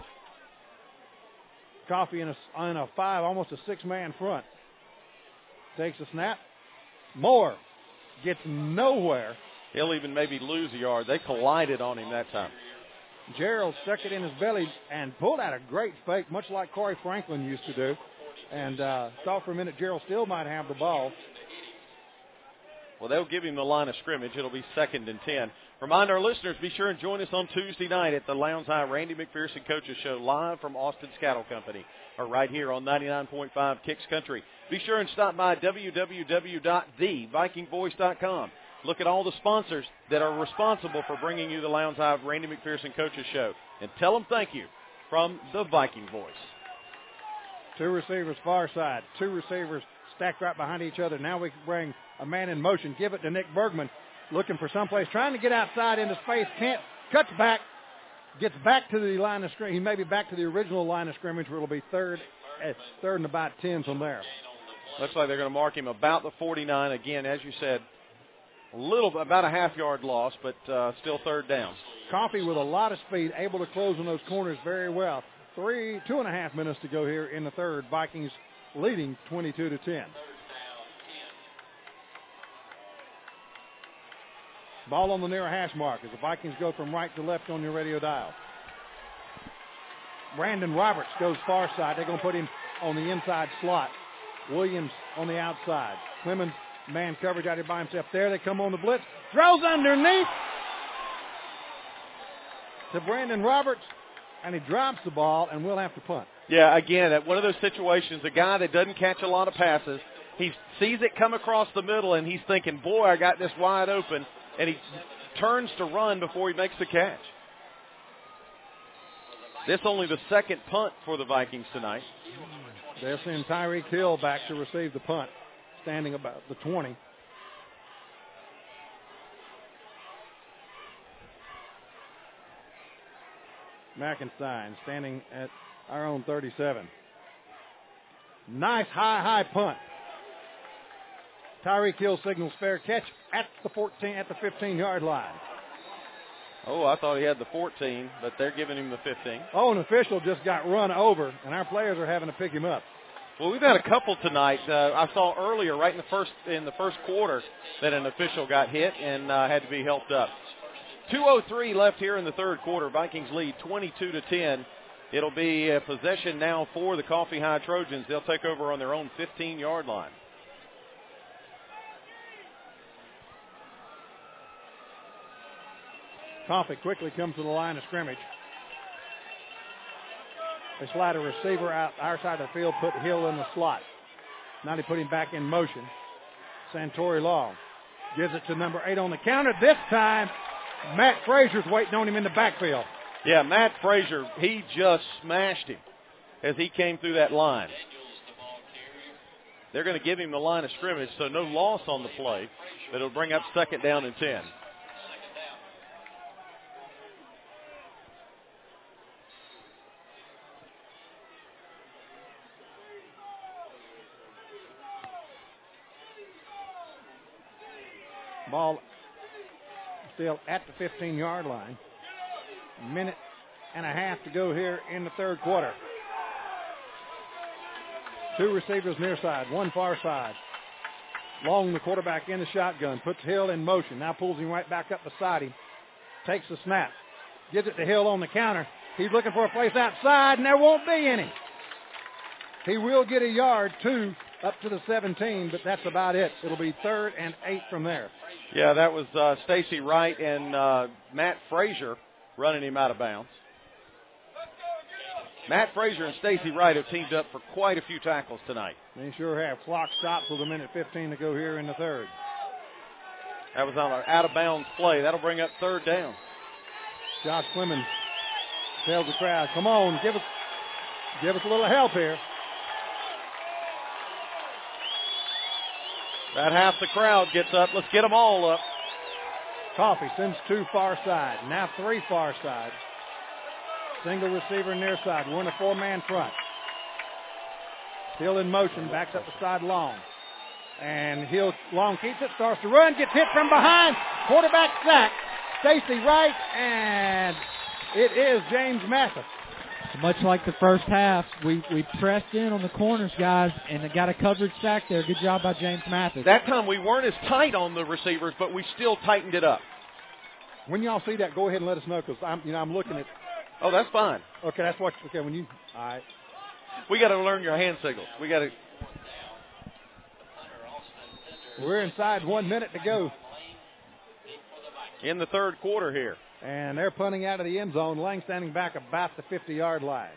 Coffee in a 5, almost a 6-man front. Takes a snap. Moore gets nowhere. He'll even maybe lose a yard. They collided on him that time. Gerald stuck it in his belly and pulled out a great fake, much like Corey Franklin used to do. And thought for a minute Gerald still might have the ball. Well, they'll give him the line of scrimmage. It'll be 2nd and 10. Remind our listeners, be sure and join us on Tuesday night at the Lowndes High Randy McPherson Coaches Show live from Austin's Cattle Company, or right here on 99.5 Kicks Country. Be sure and stop by www.thevikingvoice.com. Look at all the sponsors that are responsible for bringing you the Lowndes High Randy McPherson Coaches Show, and tell them thank you from the Viking Voice. 2 receivers far side, 2 receivers stacked right behind each other. Now we can bring a man in motion, give it to Nick Bergman, looking for someplace, trying to get outside into space, can't, cuts back, gets back to the line of scrimmage. He may be back to the original line of scrimmage where it'll be 3rd and about 10 from there. Looks like they're going to mark him about the 49. Again, as you said, about a half-yard loss, but still 3rd down. Coffee with a lot of speed, able to close on those corners very well. 2.5 minutes to go here in the third. Vikings leading 22-10. Ball on the near hash mark as the Vikings go from right to left on your radio dial. Brandon Roberts goes far side. They're going to put him on the inside slot. Williams on the outside. Clemens, man coverage out here by himself. There they come on the blitz. Throws underneath to Brandon Roberts, and he drops the ball, and we'll have to punt. Yeah, again, at one of those situations, a guy that doesn't catch a lot of passes, he sees it come across the middle, and he's thinking, boy, I got this wide open, and he turns to run before he makes the catch. This only the 2nd punt for the Vikings tonight. They'll send Tyreek Hill back to receive the punt, standing about the 20. Mackenstein standing at our own 37. Nice high punt. Tyreek Hill signals fair catch at the 15-yard line. Oh, I thought he had the 14, but they're giving him the 15. Oh, an official just got run over, and our players are having to pick him up. Well, we've had a couple tonight. I saw earlier, right in the first quarter, that an official got hit and had to be helped up. 2:03 left here in the third quarter. Vikings lead 22-10. It'll be a possession now for the Coffee High Trojans. They'll take over on their own 15-yard line. Coffee quickly comes to the line of scrimmage. They slide a receiver out our side of the field, put Hill in the slot. Now they put him back in motion. Santori Long gives it to number 8 on the counter. This time, Matt Frazier's waiting on him in the backfield. Yeah, Matt Frazier, he just smashed him as he came through that line. They're going to give him the line of scrimmage, so no loss on the play, but it'll bring up 2nd down and 10. Ball still at the 15-yard line. Minute and a half to go here in the third quarter. 2 receivers near side, 1 far side. Long, the quarterback in the shotgun, puts Hill in motion. Now pulls him right back up beside him. Takes the snap. Gives it to Hill on the counter. He's looking for a place outside, and there won't be any. He will get a yard, 2, up to the 17, but that's about it. It'll be 3rd and 8 from there. Yeah, that was Stacy Wright and Matt Frazier running him out of bounds. Matt Frazier and Stacy Wright have teamed up for quite a few tackles tonight. They sure have. Clock stops with 1:15 to go here in the third. That was on an out-of-bounds play. That'll bring up 3rd down. Josh Clemens tells the crowd, come on, give us a little help here. About half the crowd gets up. Let's get them all up. Coffee sends 2 far side. Now 3 far side. Single receiver near side. We're in a 4-man front. Hill in motion. Backs up the side long. And Hill long keeps it. Starts to run. Gets hit from behind. Quarterback sack. Stacy Wright. And it is James Mathis. Much like the first half, we pressed in on the corners, guys, and got a coverage sack there. Good job by James Mathis. That time we weren't as tight on the receivers, but we still tightened it up. When y'all see that, go ahead and let us know, because I'm looking at. Oh, that's fine. Okay, that's what. Okay, when you. All right. We got to learn your hand signals. We got to. We're inside 1 minute to go In the third quarter here. And they're punting out of the end zone. Lang standing back about the 50-yard line.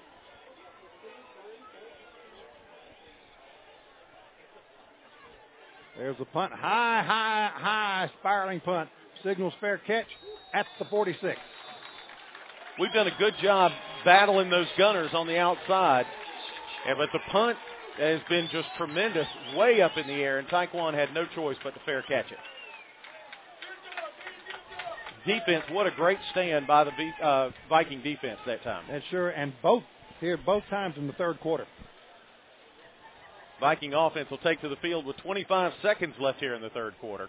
There's a punt. High, spiraling punt. Signals fair catch at the 46. We've done a good job battling those gunners on the outside. But the punt has been just tremendous, way up in the air, and Taekwon had no choice but to fair catch it. Defense, what a great stand by the Viking defense that time. That's sure, and both times in the third quarter. Viking offense will take to the field with 25 seconds left here in the third quarter.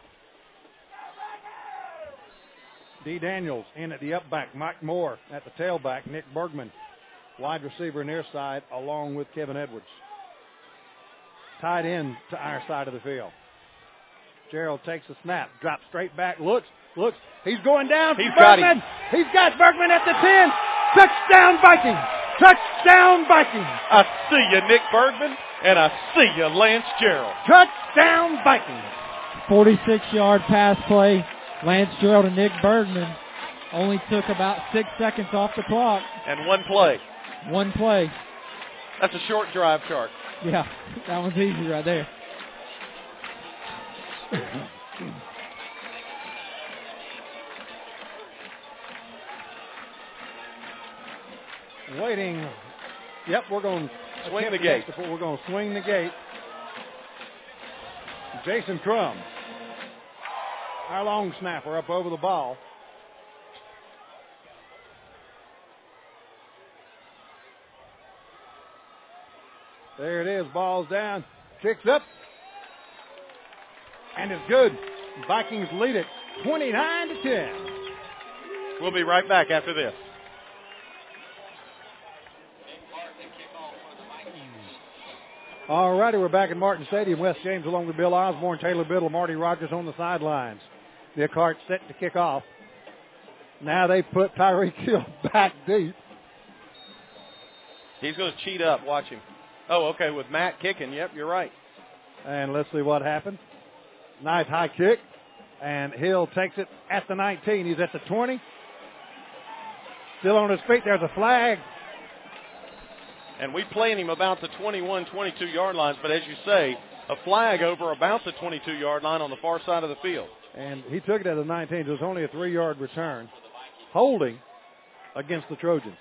D. Daniels in at the up back. Mike Moore at the tailback. Nick Bergman, wide receiver near side, along with Kevin Edwards. Tied in to our side of the field. Gerald takes a snap, drops straight back, looks. He's going down. He's got him. He's got Bergman at the 10. Touchdown Vikings. Touchdown Vikings. I see you, Nick Bergman, and I see you, Lance Gerald. Touchdown Vikings. 46-yard pass play. Lance Gerald and Nick Bergman only took about 6 seconds off the clock. And one play. One play. That's a short drive chart. Yeah, that one's easy right there. Waiting. Yep, we're going to swing the gate. We're going to swing the gate. Jason Crum, our long snapper, up over the ball. There it is. Ball's down. Kicks up. And it's good. Vikings lead it 29-10. We'll be right back after this. All righty, we're back at Martin Stadium. Wes James along with Bill Osborne, Taylor Biddle, Marty Rogers on the sidelines. The cart set to kick off. Now they put Tyreek Hill back deep. He's going to cheat up. Watch him. Oh, okay, with Matt kicking. Yep, you're right. And let's see what happens. Nice high kick. And Hill takes it at the 19. He's at the 20. Still on his feet. There's a flag. And we played him about the 21, 22-yard lines. But as you say, a flag over about the 22-yard line on the far side of the field. And he took it at the 19. It was only a 3-yard return. Holding against the Trojans.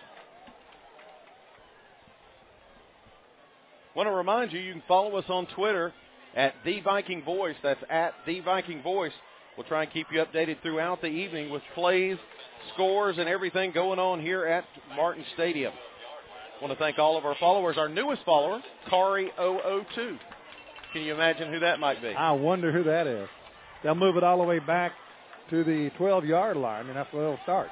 Want to remind you, you can follow us on Twitter at The Viking Voice. That's at The Viking Voice. We'll try and keep you updated throughout the evening with plays, scores, and everything going on here at Martin Stadium. Want to thank all of our followers. Our newest follower, Kari002. Can you imagine who that might be? I wonder who that is. They'll move it all the way back to the 12-yard line, and that's where they'll start.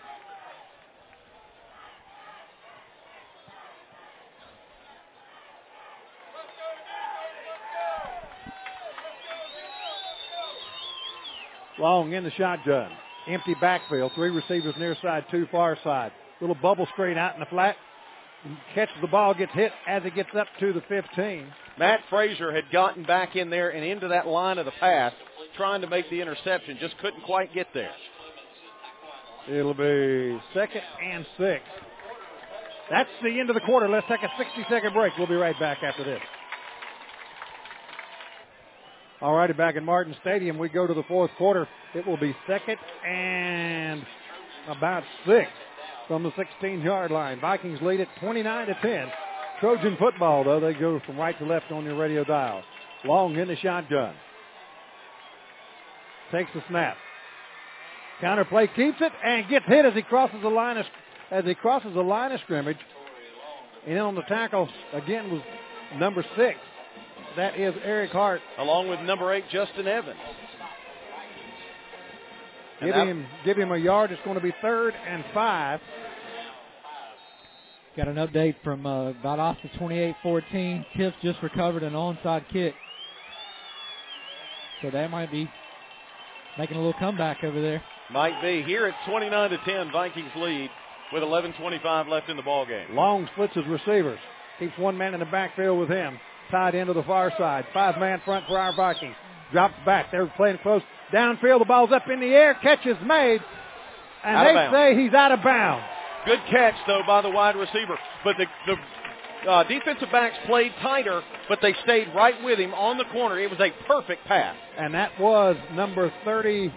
Long in the shotgun. Empty backfield. 3 receivers near side, 2 far side. Little bubble screen out in the flat. Catches the ball, gets hit as it gets up to the 15. Matt Frazier had gotten back in there and into that line of the pass, trying to make the interception. Just couldn't quite get there. It'll be 2nd and 6. That's the end of the quarter. Let's take a 60-second break. We'll be right back after this. All righty, back in Martin Stadium, we go to the 4th quarter. It will be 2nd and about 6 from the 16-yard line. Vikings lead it 29-10. Trojan football, though. They go from right to left on your radio dial. Long in the shotgun. Takes the snap. Counter play, keeps it, and gets hit as he crosses the line of scrimmage. And on the tackle, again, was number 6. That is Eric Hart. Along with number 8, Justin Evans. Give him a yard. It's going to be 3rd and 5. Got an update from Valdosta 28-14. Tiff just recovered an onside kick. So that might be making a little comeback over there. Might be. Here at 29-10, Vikings lead with 11:25 left in the ball game. Long splits his receivers. Keeps one man in the backfield with him. Tied into the far side. 5-man front for our Vikings. Drops back. They're playing close. Downfield, the ball's up in the air. Catch is made. And they say he's out of bounds. Good catch, though, by the wide receiver. But the defensive backs played tighter, but they stayed right with him on the corner. It was a perfect pass. And that was number 33.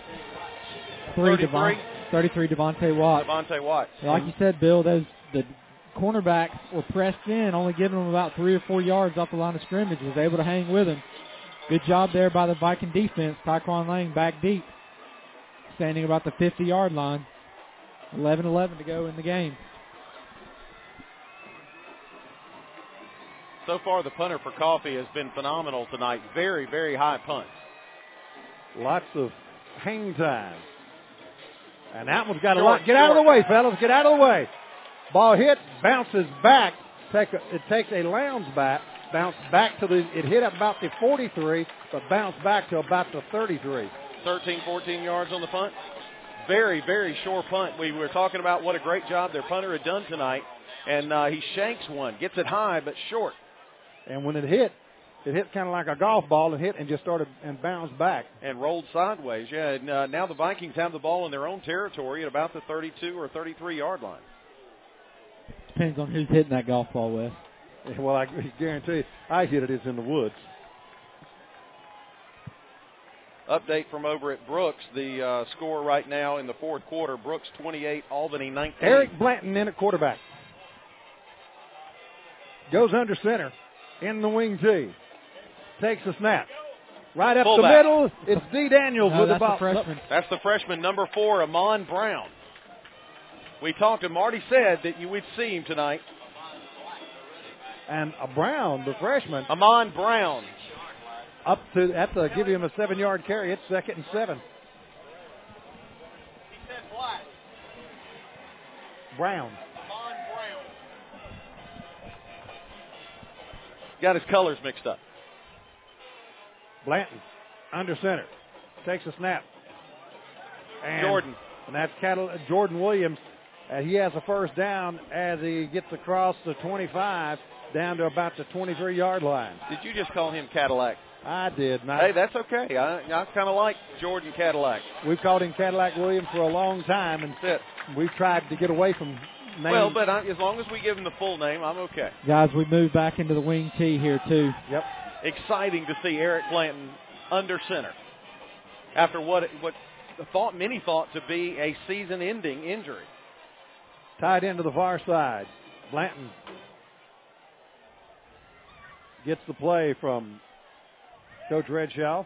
33, Devontae Watts. Devontae Watts. Like you said, Bill, the cornerbacks were pressed in, only giving them about 3 or 4 yards off the line of scrimmage. Was able to hang with him. Good job there by the Viking defense. Tyquan Lang back deep, standing about the 50-yard line. 11-11 to go in the game. So far, the punter for Coffee has been phenomenal tonight. Very, very high punts. Lots of hang time. And that one's got a lot. Get out of the way, fellas. Get out of the way. Ball hit, bounces back. It takes a bounce back to it hit about the 43, but bounced back to about the 33. 13, 14 yards on the punt. Very, very short punt. We were talking about what a great job their punter had done tonight, and he shanks one. Gets it high, but short. And when it hit kind of like a golf ball and hit and just started and bounced back. And rolled sideways, yeah. And now the Vikings have the ball in their own territory at about the 32 or 33-yard line. Depends on who's hitting that golf ball, Wes. Well, I guarantee you, I hit it. It's in the woods. Update from over at Brooks. The score right now in the 4th quarter, Brooks 28, Albany 19. Eric Blanton in at quarterback. Goes under center in the wing tee. Takes a snap. Right up the middle, it's D. Daniels with the ball. That's the freshman, number 4, Amon Brown. We talked, and Marty said that you would see him tonight. And Brown, the freshman. Amon Brown. That's to give him a 7-yard carry. It's 2nd and 7. Brown. Got his colors mixed up. Blanton, under center. Takes a snap. And Jordan. And that's Jordan Williams. He has a first down as he gets across the 25 down to about the 23-yard line. Did you just call him Cadillac? I did. Hey, that's okay. I kind of like Jordan Cadillac. We've called him Cadillac Williams for a long time, and we've tried to get away from names. Well, but as long as we give him the full name, I'm okay. Guys, we move back into the wing tee here, too. Yep. Exciting to see Eric Blanton under center after what many thought to be a season-ending injury. Tied into the far side. Blanton gets the play from Coach Redshaw.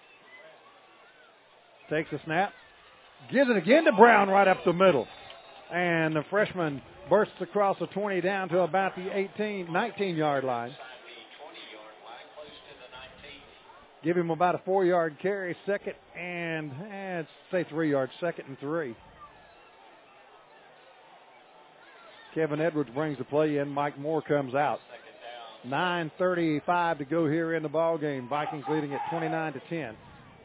Takes a snap. Gives it again to Brown right up the middle. And the freshman bursts across the 20 down to about the 19-yard line. Give him about a 4-yard carry, second and, say 3 yards, 2nd and 3. Kevin Edwards brings the play in. Mike Moore comes out. 9:35 to go here in the ball game. Vikings leading at 29-10.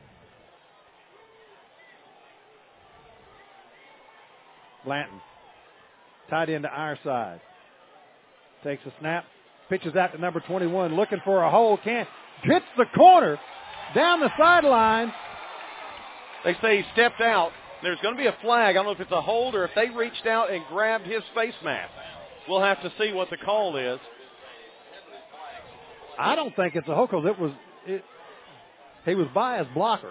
Blanton, tight end to our side. Takes a snap, pitches out to number 21, looking for a hole. Can't. Hits the corner, down the sideline. They say he stepped out. There's going to be a flag. I don't know if it's a hold or if they reached out and grabbed his face mask. We'll have to see what the call is. I don't think it's a hold because he was by his blockers.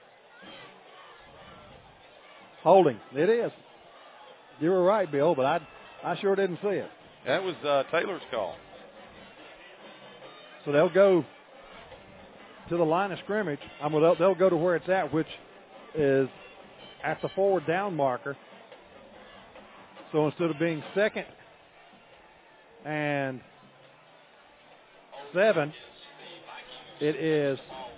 Holding. It is. You were right, Bill, but I sure didn't see it. That was Taylor's call. So they'll go to the line of scrimmage. They'll go to where it's at, which is at the forward down marker. So instead of being 2nd and 7, it is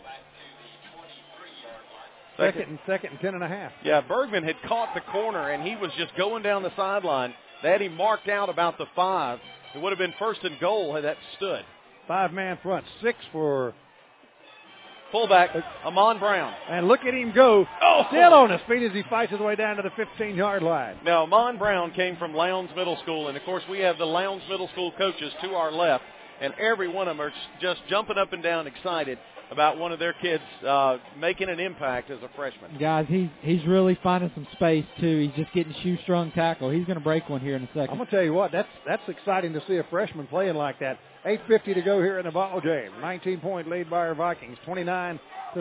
second and 10.5. Yeah, Bergman had caught the corner, and he was just going down the sideline. They had him marked out about the 5. It would have been 1st and goal had that stood. 5-man front, 6 for fullback, Amon Brown. And look at him go. Still on his feet as he fights his way down to the 15-yard line. Now, Amon Brown came from Lowndes Middle School, and, of course, we have the Lowndes Middle School coaches to our left, and every one of them are just jumping up and down excited about one of their kids making an impact as a freshman. Guys, he's really finding some space, too. He's just getting shoe-strung tackle. He's going to break one here in a second. I'm going to tell you what, that's exciting to see a freshman playing like that. 8:50 to go here in the ball game. 19-point lead by our Vikings, 29-19.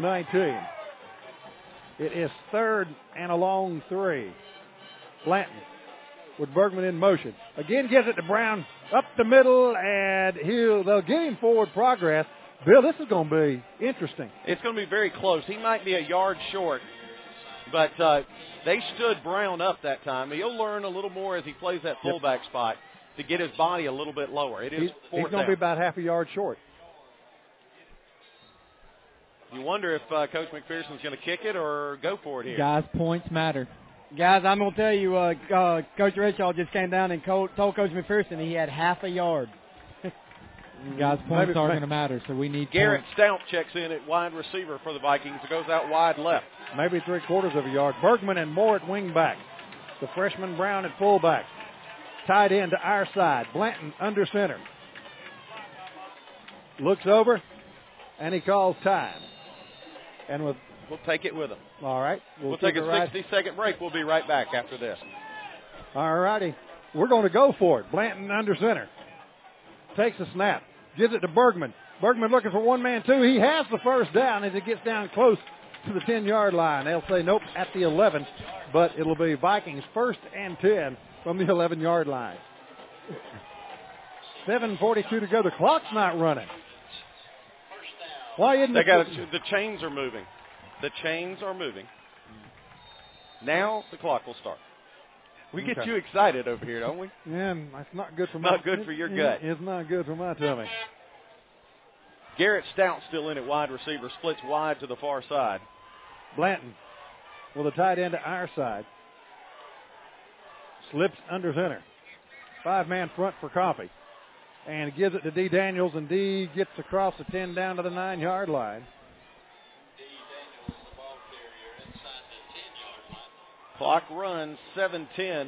It is 3rd and a long 3. Blanton with Bergman in motion. Again gives it to Brown up the middle, and they'll get him forward progress. Bill, this is going to be interesting. It's going to be very close. He might be a yard short, but they stood Brown up that time. He'll learn a little more as he plays that fullback spot to get his body a little bit lower. He's going to be about half a yard short. You wonder if Coach McPherson's going to kick it or go for it here. Guys, points matter. Guys, I'm going to tell you, Coach Renshaw just came down and told Coach McPherson he had half a yard. Guys, points are going to matter, so we need Garrett points. Stout checks in at wide receiver for the Vikings. It goes out wide left. Maybe 3/4 of a yard. Bergman and Moore at wing back. The freshman Brown at fullback. Tied in to our side. Blanton under center. Looks over, and he calls time. And we'll take it with him. All right. We'll take a 60-second break. We'll be right back after this. All righty. We're going to go for it. Blanton under center. Takes a snap. Gives it to Bergman. Bergman looking for 1-man 2. He has the first down as it gets down close to the 10-yard line. They'll say nope at the 11, but it'll be Vikings 1st and 10 from the 11-yard line. 7:42 to go. The clock's not running. Why isn't the chains are moving. The chains are moving. Now the clock will start. We get you excited over here, don't we? Yeah, that's not good for not good for your gut. It's not good for my tummy. Garrett Stout still in at wide receiver, splits wide to the far side. Blanton with a tight end to our side. Slips under center. 5-man front for Coffee. And gives it to D. Daniels, and D gets across the 10 down to the 9-yard line. Clock runs 7:10.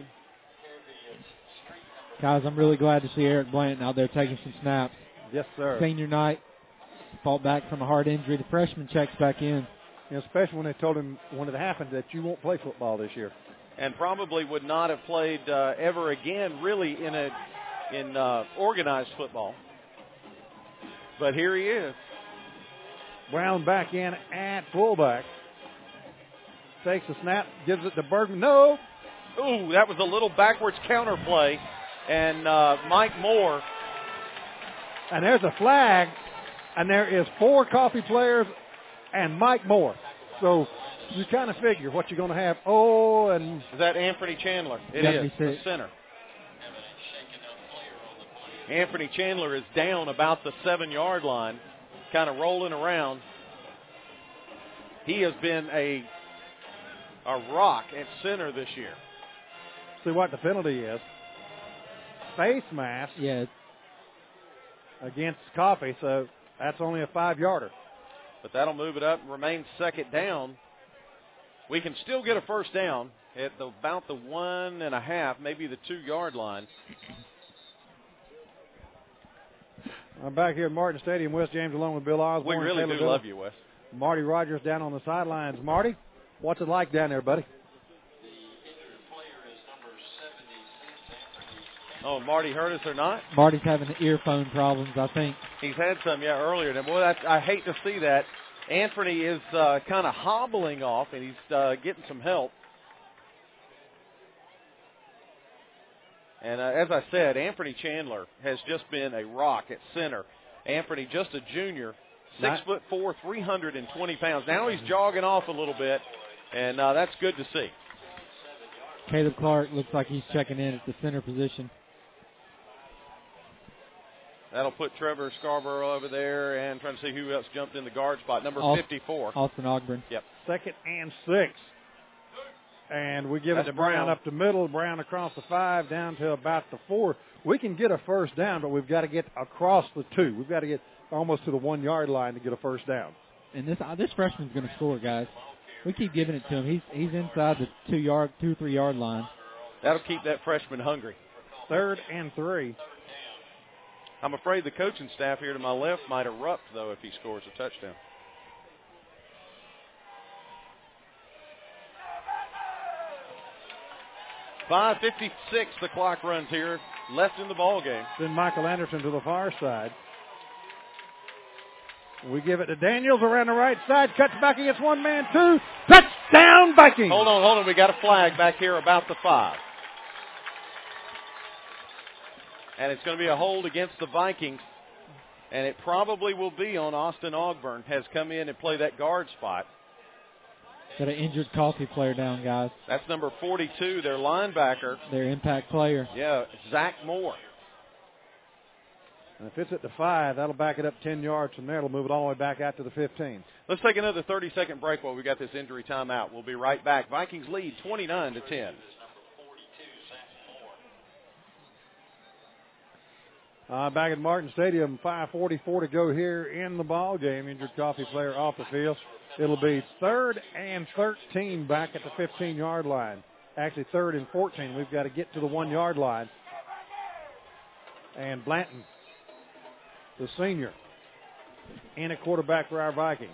Guys, I'm really glad to see Eric Blanton out there taking some snaps. Yes, sir. Senior night, fought back from a heart injury. The freshman checks back in. Especially when they told him when it happened that you won't play football this year. And probably would not have played ever again, really, in organized football. But here he is. Brown back in at fullback. Takes a snap, gives it to Bergman. No. Ooh, that was a little backwards counter play. And Mike Moore. And there's a flag. And there is 4 Coffee players and Mike Moore. So you kind of figure what you're going to have. Oh, and is that Anthony Chandler? It is, the center. Anthony Chandler is down about the 7-yard line, kind of rolling around. He has been a rock at center this year. See what the penalty is. Face mask against Coffee, so that's only a 5-yarder. But that'll move it up and remain second down. We can still get a first down at about the 1.5, maybe the 2-yard line. I'm back here at Martin Stadium, West James, along with Bill Osborne. We really do love you, Wes. Marty Rogers down on the sidelines. Marty, what's it like down there, buddy? Oh, Marty hurt us or not? Marty's having earphone problems, I think. He's had some, earlier. And boy, I hate to see that. Anthony is kind of hobbling off, and he's getting some help. And as I said, Anthony Chandler has just been a rock at center. Anthony, just a junior, 6'4", 320 pounds. Now he's jogging off a little bit, and that's good to see. Caleb Clark looks like he's checking in at the center position. That'll put Trevor Scarborough over there, and trying to see who else jumped in the guard spot. Number 54. Austin Ogburn. Yep. 2nd and 6. And we give it to Brown up the middle. Brown across the 5 down to about the 4. We can get a first down, but we've got to get across the 2. We've got to get almost to the 1-yard line to get a first down. And this freshman's going to score, guys. We keep giving it to him. He's inside the 2 or 3 yard line. That'll keep that freshman hungry. 3rd and 3. I'm afraid the coaching staff here to my left might erupt, though, if he scores a touchdown. .5:56 the clock runs here, left in the ball game. Then Michael Anderson to the far side. We give it to Daniels around the right side, cuts back against 1-man, 2. Touchdown, Vikings! Hold on. We got a flag back here about the 5. And it's going to be a hold against the Vikings. And it probably will be on Austin Ogburn, has come in and played that guard spot. Got an injured Coffee player down, guys. That's number 42, their linebacker. Their impact player. Yeah, Zach Moore. And if it's at the 5, that'll back it up 10 yards from there. It'll move it all the way back out to the 15. Let's take another 30-second break while we got this injury timeout. We'll be right back. Vikings lead 29-10. Back at Martin Stadium, 5:44 to go here in the ball game. Injured Coffee player off the field. It'll be 3rd and 13 back at the 15-yard line. Actually, 3rd and 14. We've got to get to the 1-yard line. And Blanton, the senior, in a quarterback for our Vikings.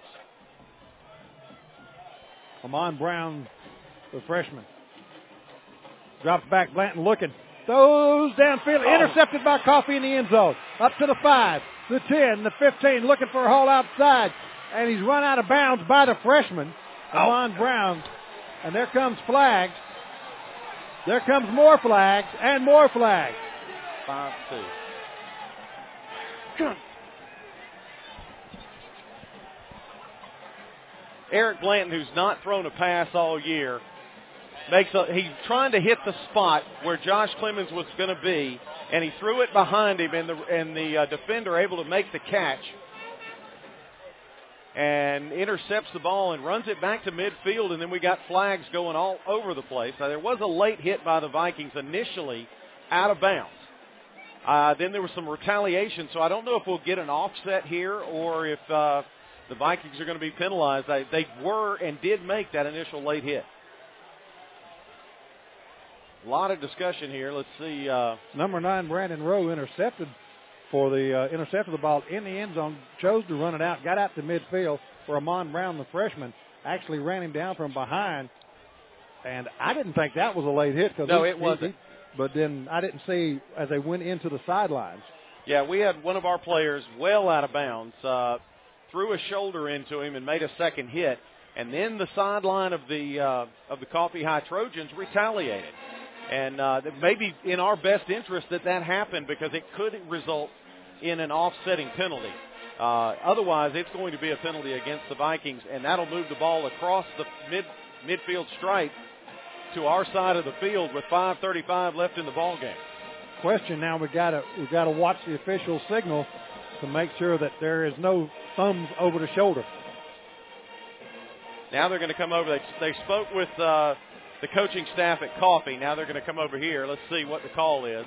Amon Brown, the freshman. Drops back, Blanton looking. Throws downfield, intercepted by Coffee in the end zone. Up to the 5, the 10, the 15, looking for a hole outside. And he's run out of bounds by the freshman, Amon Brown. And there comes flags. There comes more flags and more flags. 5-2. Eric Blanton, who's not thrown a pass all year, he's trying to hit the spot where Josh Clemens was going to be, and he threw it behind him, and the defender able to make the catch and intercepts the ball and runs it back to midfield, and then we got flags going all over the place. Now, there was a late hit by the Vikings initially out of bounds. Then there was some retaliation, so I don't know if we'll get an offset here or if the Vikings are going to be penalized. They were and did make that initial late hit. A lot of discussion here. Let's see. Number 9, Brandon Rowe, intercepted the ball in the end zone, chose to run it out, got out to midfield where Amon Brown, the freshman, actually ran him down from behind. And I didn't think that was a late hit. No, it wasn't. But then I didn't see as they went into the sidelines. Yeah, we had one of our players well out of bounds, threw a shoulder into him and made a second hit. And then the sideline of the Coffee High Trojans retaliated. And maybe in our best interest that happened because it could result in an offsetting penalty. Otherwise, it's going to be a penalty against the Vikings, and that'll move the ball across the midfield stripe to our side of the field with 5:35 left in the ball game. Question now, we've got to watch the official signal to make sure that there is no thumbs over the shoulder. Now they're going to come over. They spoke with the coaching staff at Coffee. Now they're going to come over here. Let's see what the call is.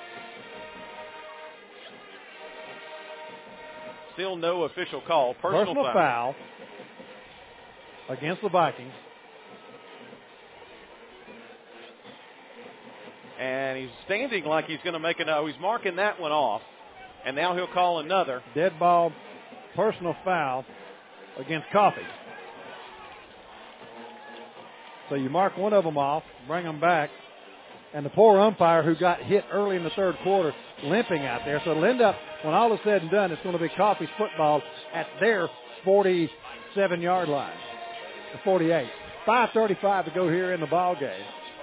Still no official call. Personal foul against the Vikings. And he's standing like he's going to make he's marking that one off. And now he'll call another. Dead ball, personal foul against Coffee. So you mark one of them off, bring them back, and the poor umpire who got hit early in the third quarter limping out there. So it'll end up, when all is said and done, it's going to be Coffee's football at their 47-yard line, the 48. 5:35 to go here in the ball game.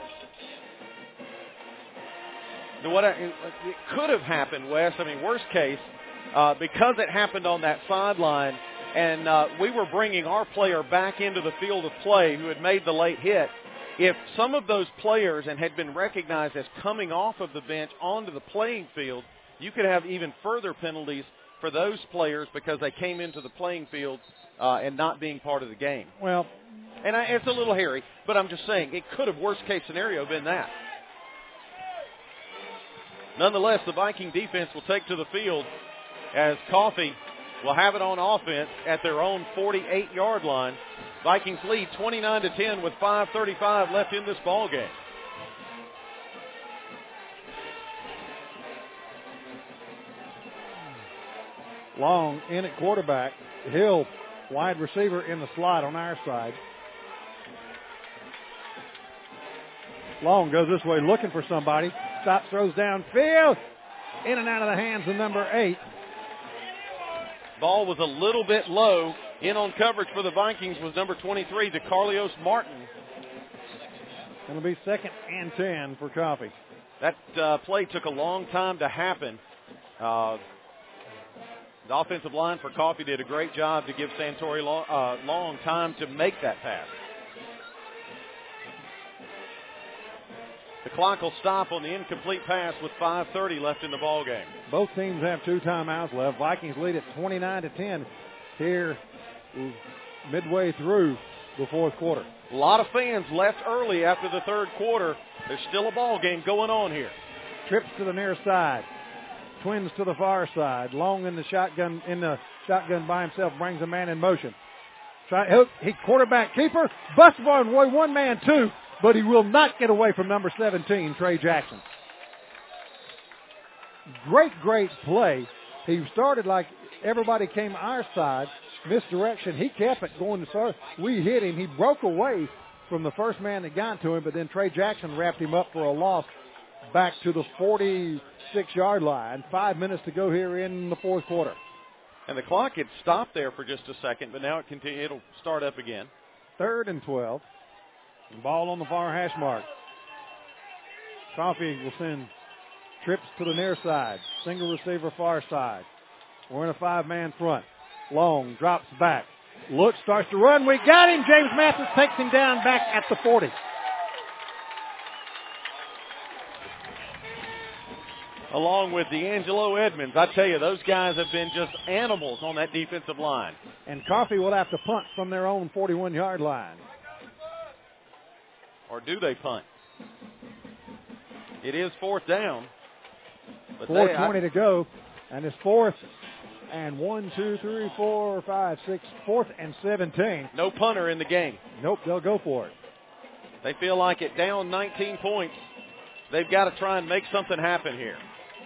It could have happened, Wes. I mean, worst case, because it happened on that sideline, and we were bringing our player back into the field of play who had made the late hit. If some of those players and had been recognized as coming off of the bench onto the playing field, you could have even further penalties for those players because they came into the playing field and not being part of the game. Well, and it's a little hairy, but I'm just saying it could have, worst case scenario, been that. Nonetheless, the Viking defense will take to the field as Coffee will have it on offense at their own 48-yard line. Vikings lead 29-10 with 5:35 left in this ball game. Long in at quarterback. Hill, wide receiver in the slot on our side. Long goes this way looking for somebody. Stops, throws downfield. In and out of the hands of number 8. Ball was a little bit low. In on coverage for the Vikings was number 23, DeCarlios Martin. Going to be 2nd and 10 for Coffee. That play took a long time to happen. The offensive line for Coffee did a great job to give Santori long time to make that pass. The clock will stop on the incomplete pass with 5:30 left in the ball game. Both teams have 2 timeouts left. Vikings lead at 29-10 here midway through the fourth quarter. A lot of fans left early after the third quarter. There's still a ball game going on here. Trips to the near side. Twins to the far side. Long in the shotgun by himself, brings a man in motion. He quarterback keeper. Busts on Roy, 1-man-2. But he will not get away from number 17, Trey Jackson. Great play. He started like everybody came our side, misdirection. He kept it going to start. We hit him. He broke away from the first man that got to him, but then Trey Jackson wrapped him up for a loss back to the 46-yard line. 5 minutes to go here in the fourth quarter. And the clock had stopped there for just a second, but now it'll start up again. 3rd and 12. Ball on the far hash mark. Coffee will send trips to the near side. Single receiver far side. We're in a 5-man front. Long drops back. Looks, starts to run. We got him. James Mathis takes him down back at the 40. Along with D'Angelo Edmonds. I tell you, those guys have been just animals on that defensive line. And Coffee will have to punt from their own 41-yard line. Or do they punt? It is 4th down. But 4:20 to go. And it's 4th and 4th and 17. No punter in the game. Nope, they'll go for it. They feel like it down 19 points. They've got to try and make something happen here.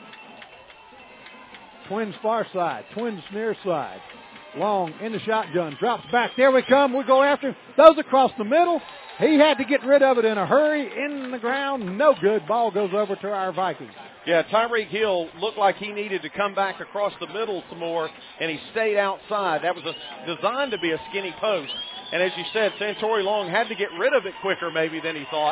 Twins far side. Twins near side. Long in the shotgun. Drops back. There we come. We go after him. Those across the middle. He had to get rid of it in a hurry. In the ground. No good. Ball goes over to our Vikings. Yeah, Tyreek Hill looked like he needed to come back across the middle some more, and he stayed outside. That was designed to be a skinny post. And as you said, Santori Long had to get rid of it quicker maybe than he thought.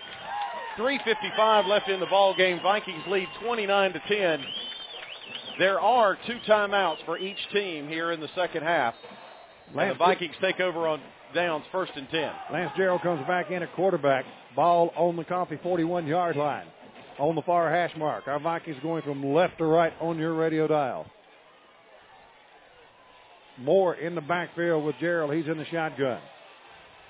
3:55 left in the ball game. Vikings lead 29-10. There are 2 timeouts for each team here in the second half. And the Vikings take over on downs, 1st and 10. Lance Gerald comes back in at quarterback. Ball on the Coffee 41-yard line. On the far hash mark. Our Vikings going from left to right on your radio dial. Moore in the backfield with Gerald. He's in the shotgun.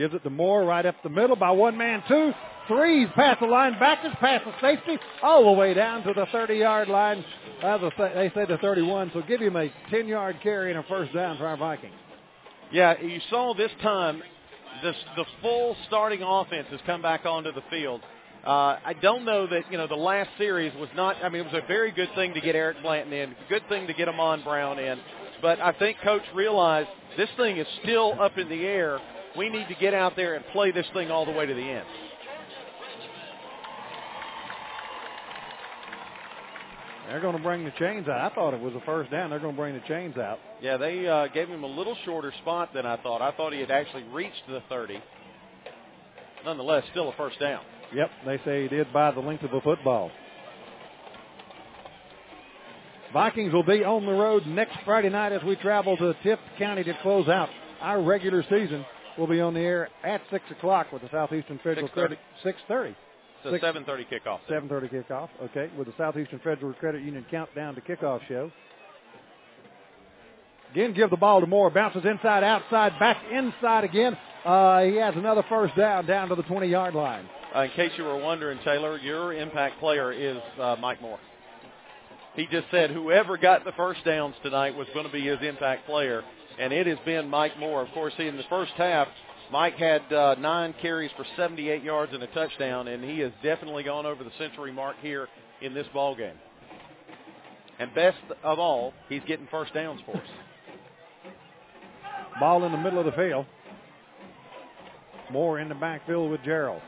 Gives it to Moore right up the middle by one man, two. Threes past the linebackers, past the safety, all the way down to the 30-yard line. They say the 31, so give him a 10-yard carry and a first down for our Vikings. Yeah, you saw this time the full starting offense has come back onto the field. I don't know that, the last series was not, it was a very good thing to get Eric Blanton in, good thing to get Amon Brown in, but I think Coach realized this thing is still up in the air. We need to get out there and play this thing all the way to the end. They're going to bring the chains out. I thought it was a first down. They're going to bring the chains out. Yeah, they gave him a little shorter spot than I thought. I thought he had actually reached the 30. Nonetheless, still a first down. Yep, they say he did by the length of a football. Vikings will be on the road next Friday night as we travel to Tift County to close out our regular season. We'll be on the air at 6 o'clock with the Southeastern Federal Credit. 6:30. It's a 7:30 kickoff. 7:30 kickoff, okay, with the Southeastern Federal Credit Union countdown to kickoff show. Again, give the ball to Moore. Bounces inside, outside, back inside again. He has another first down to the 20-yard line. In case you were wondering, Taylor, your impact player is Mike Moore. He just said whoever got the first downs tonight was going to be his impact player, and it has been Mike Moore. Of course, in the first half, Mike had 9 carries for 78 yards and a touchdown, and he has definitely gone over the century mark here in this ball game. And best of all, he's getting first downs for us. Ball in the middle of the field. Moore in the backfield with Gerald.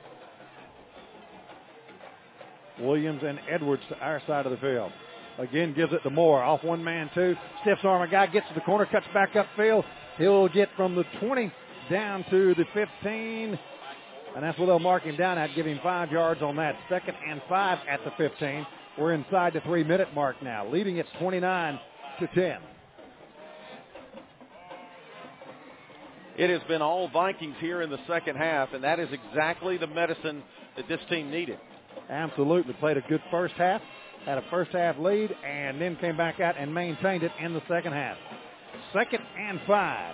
Williams and Edwards to our side of the field. Again, gives it to Moore. Off one man, two. Stiffs arm a guy, gets to the corner, cuts back upfield. He'll get from the 20 down to the 15. And that's where they'll mark him down at, give him 5 yards on that. 2nd and 5 at the 15. We're inside the 3-minute mark now, leading it 29-10. It has been all Vikings here in the second half, and that is exactly the medicine that this team needed. Absolutely. Played a good first half, had a first half lead, and then came back out and maintained it in the second half. 2nd and 5.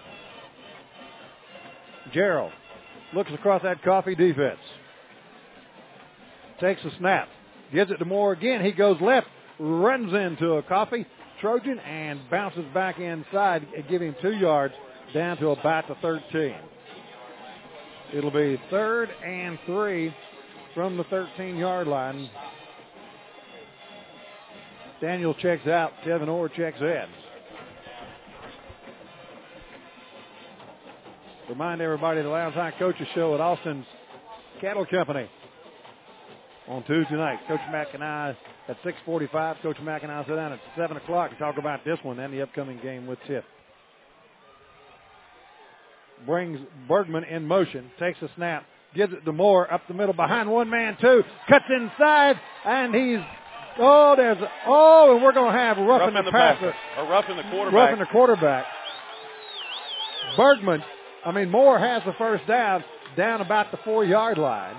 Gerald looks across that Coffee defense. Takes a snap. Gives it to Moore again. He goes left, runs into a Coffee Trojan, and bounces back inside, giving 2 yards down to about the 13. It'll be 3rd and 3 from the 13-yard line. Daniel checks out. Kevin Orr checks in. Remind everybody the Lowndes High Coaches Show at Austin's Cattle Company on Tuesday night. Coach Mack and I at 6:45. Coach Mack and I sit down at 7 o'clock to talk about this one and the upcoming game with Tift. Brings Bergman in motion. Takes a snap. Gives it to Moore up the middle behind one man, two. Cuts inside, and he's and we're going to have roughing the passer. Or roughing the quarterback. Roughing the quarterback. Moore has the first down about the 4-yard line.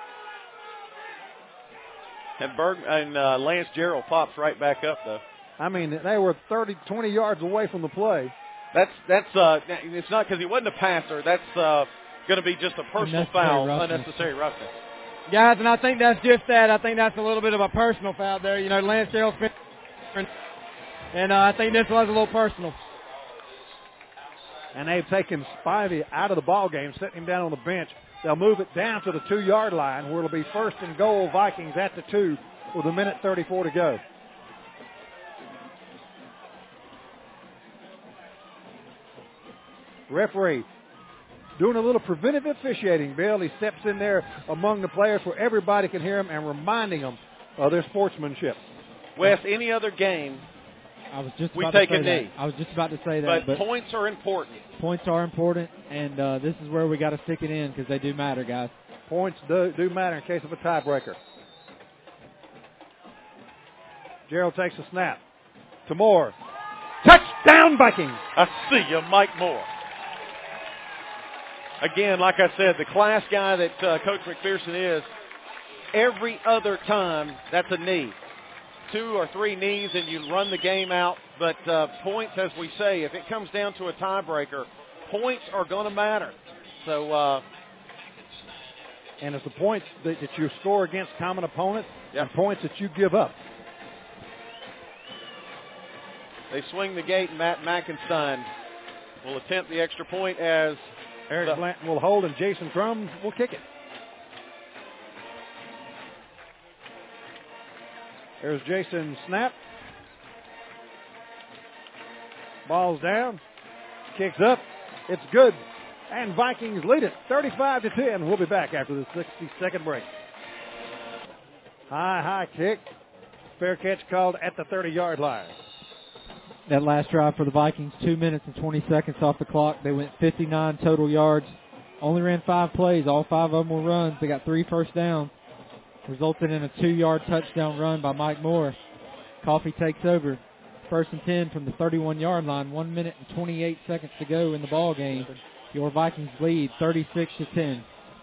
And Lance Gerald pops right back up, though. They were 20 yards away from the play. That's it's not because he wasn't a passer. That's going to be just a personal foul, unnecessary roughness. Guys, and I think that's just that. I think that's a little bit of a personal foul there. Lance Gerald, and I think this was a little personal. And they've taken Spivey out of the ball game, setting him down on the bench. They'll move it down to the 2-yard line, where it'll be 1st and goal, Vikings at the 2 with 1:34 to go. Referee doing a little preventative officiating, Bill. He steps in there among the players where everybody can hear him and reminding them of their sportsmanship. Wes, any other game, we take a knee. I was just about to say that. But points are important. Points are important, and this is where we got to stick it in because they do matter, guys. Points do matter in case of a tiebreaker. Gerald takes a snap to Moore. Touchdown, Vikings! I see you, Mike Moore. Again, like I said, the class guy that Coach McPherson is, every other time, that's a knee. 2 or 3 knees and you run the game out. But points, as we say, if it comes down to a tiebreaker, points are going to matter. So, and it's the points that you score against common opponents Yep. and points that you give up. they swing the gate, and Matt Mackenstein will attempt the extra point as Eric Blanton will hold, and Jason Crum will kick it. There's Jason snap. Ball's down. Kicks up. It's good. And Vikings lead it 35-10. We'll be back after the 60-second break. High kick. Fair catch called at the 30-yard line. That last drive for the Vikings, 2 minutes and 20 seconds off the clock. They went 59 total yards. Only ran 5 plays. All 5 of them were runs. They got 3 first downs. Resulted in a 2-yard touchdown run by Mike Moore. Coffee takes over. 1st and 10 from the 31-yard line. 1 minute and 28 seconds to go in the ball game. Your Vikings lead 36-10.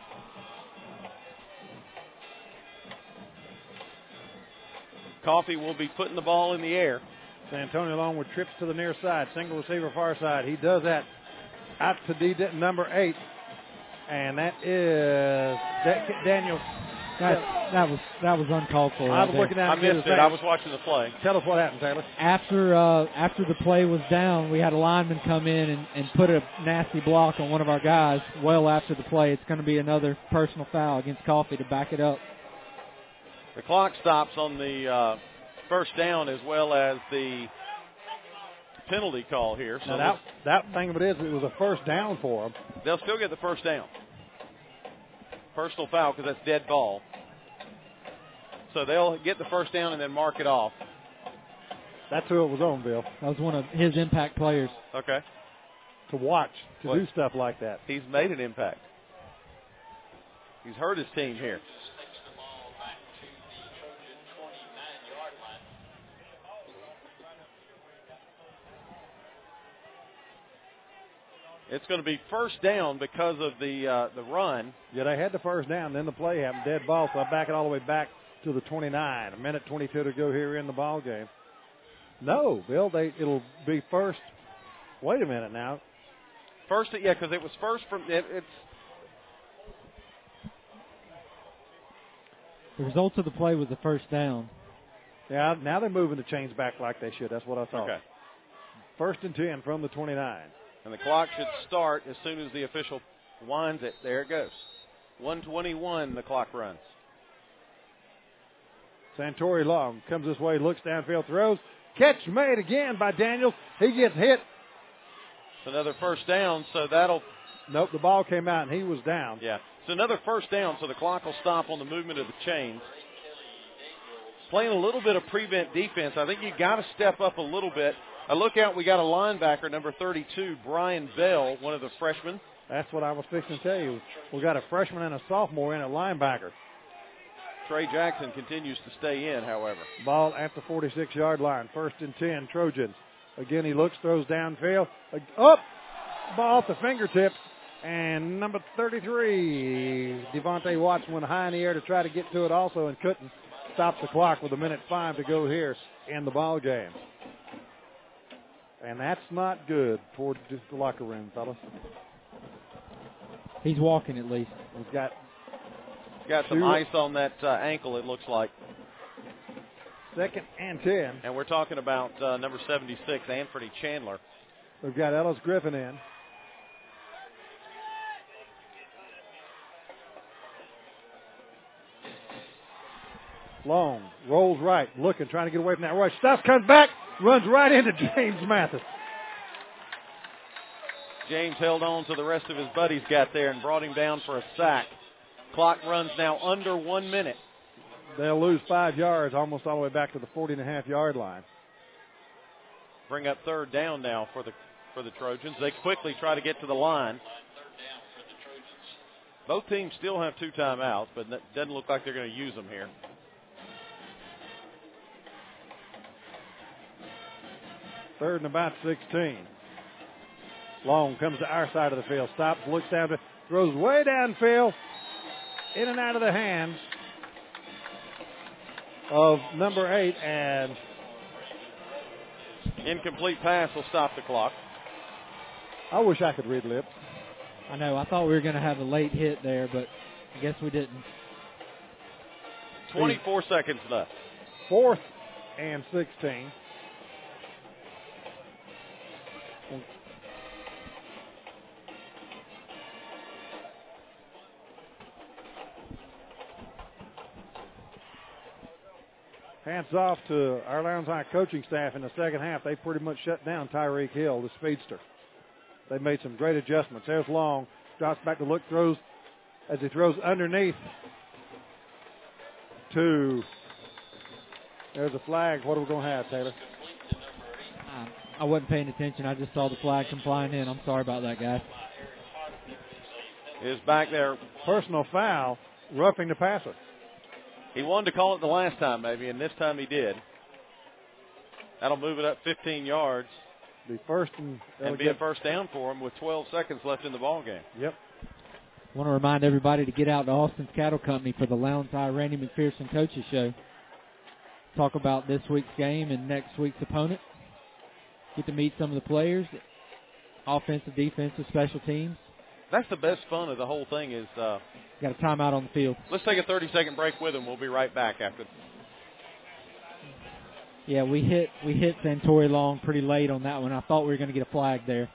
Coffee will be putting the ball in the air. Santonio Long with trips to the near side. Single receiver far side. He does that out to number 8. And that is Daniel. That was uncalled for. I was looking I at missed it. I was watching the play. Tell us what happened, Taylor. After the play was down, we had a lineman come in and put a nasty block on one of our guys well after the play. It's going to be another personal foul against Coffee to back it up. The clock stops on the first down as well as the penalty call here. So now that thing of it is, it was a first down for them. They'll still get the first down. Personal foul because that's dead ball. So they'll get the first down and then mark it off. That's who it was on, Bill. That was one of his impact players. Okay. To watch, to do stuff like that. He's made an impact. He's hurt his team here. It's going to be first down because of the run. Yeah, they had the first down, then the play happened, dead ball, so I back it all the way back to the 29. A minute 22 to go here in the ball game. No, Bill, it'll be first. Wait a minute now. First, yeah, because it was first from it's. The result of the play was the first down. Yeah, now they're moving the chains back like they should. That's what I thought. Okay. 1st and 10 from the 29. And the clock should start as soon as the official winds it. There it goes. 1:21, the clock runs. Santori Long comes this way, looks downfield, throws. Catch made again by Daniels. He gets hit. It's another first down, so that'll. Nope, the ball came out and he was down. Yeah. It's another first down, so the clock will stop on the movement of the chains. Playing a little bit of prevent defense. I think you got to step up a little bit. Look out, we got a linebacker, number 32, Brian Bell, one of the freshmen. That's what I was fixing to tell you. We got a freshman and a sophomore in at linebacker. Trey Jackson continues to stay in, however. Ball at the 46-yard line. 1st and 10, Trojans. Again, he looks, throws downfield. Up! Ball at the fingertips. And number 33, Devontae Watson went high in the air to try to get to it also and couldn't. Stop the clock with 1:05 to go here in the ball game. And that's not good for the locker room, fellas. He's walking at least. He's got some ice on that ankle, it looks like. 2nd and 10. And we're talking about number 76, Anthony Chandler. We've got Ellis Griffin in. Long rolls right, looking, trying to get away from that rush. Stuff comes back, runs right into James Mathis. James held on to the rest of his buddies got there and brought him down for a sack. Clock runs now under 1 minute. They'll lose 5 yards, almost all the way back to the 40.5-yard line. Bring up third down now for the Trojans. They quickly try to get to the line. Both teams still have 2 timeouts, but it doesn't look like they're going to use them here. Third and about 16. Long comes to our side of the field. Stops, looks down, throws way downfield. In and out of the hands of number 8. And incomplete pass will stop the clock. I wish I could read lips. I know. I thought we were going to have a late hit there, but I guess we didn't. 24 seconds left. 4th and 16. Hats off to our Lowndes High coaching staff in the second half. They pretty much shut down Tyreek Hill, the speedster. They made some great adjustments. There's Long, drops back to look, throws as he throws underneath to. There's a flag. What are we going to have, Taylor? I wasn't paying attention. I just saw the flag come flying in. I'm sorry about that, guys. Is back there. Personal foul, roughing the passer. He wanted to call it the last time, maybe, and this time he did. That'll move it up 15 yards. Be first and be a first down for him with 12 seconds left in the ball game. Yep. I want to remind everybody to get out to Austin's Cattle Company for the Lowndes High Randy McPherson Coaches Show. Talk about this week's game and next week's opponent. Get to meet some of the players, offensive, defensive, special teams. That's the best fun of the whole thing is... got a timeout on the field. Let's take a 30-second break with him. We'll be right back after. Yeah, we hit Santori Long pretty late on that one. I thought we were going to get a flag there.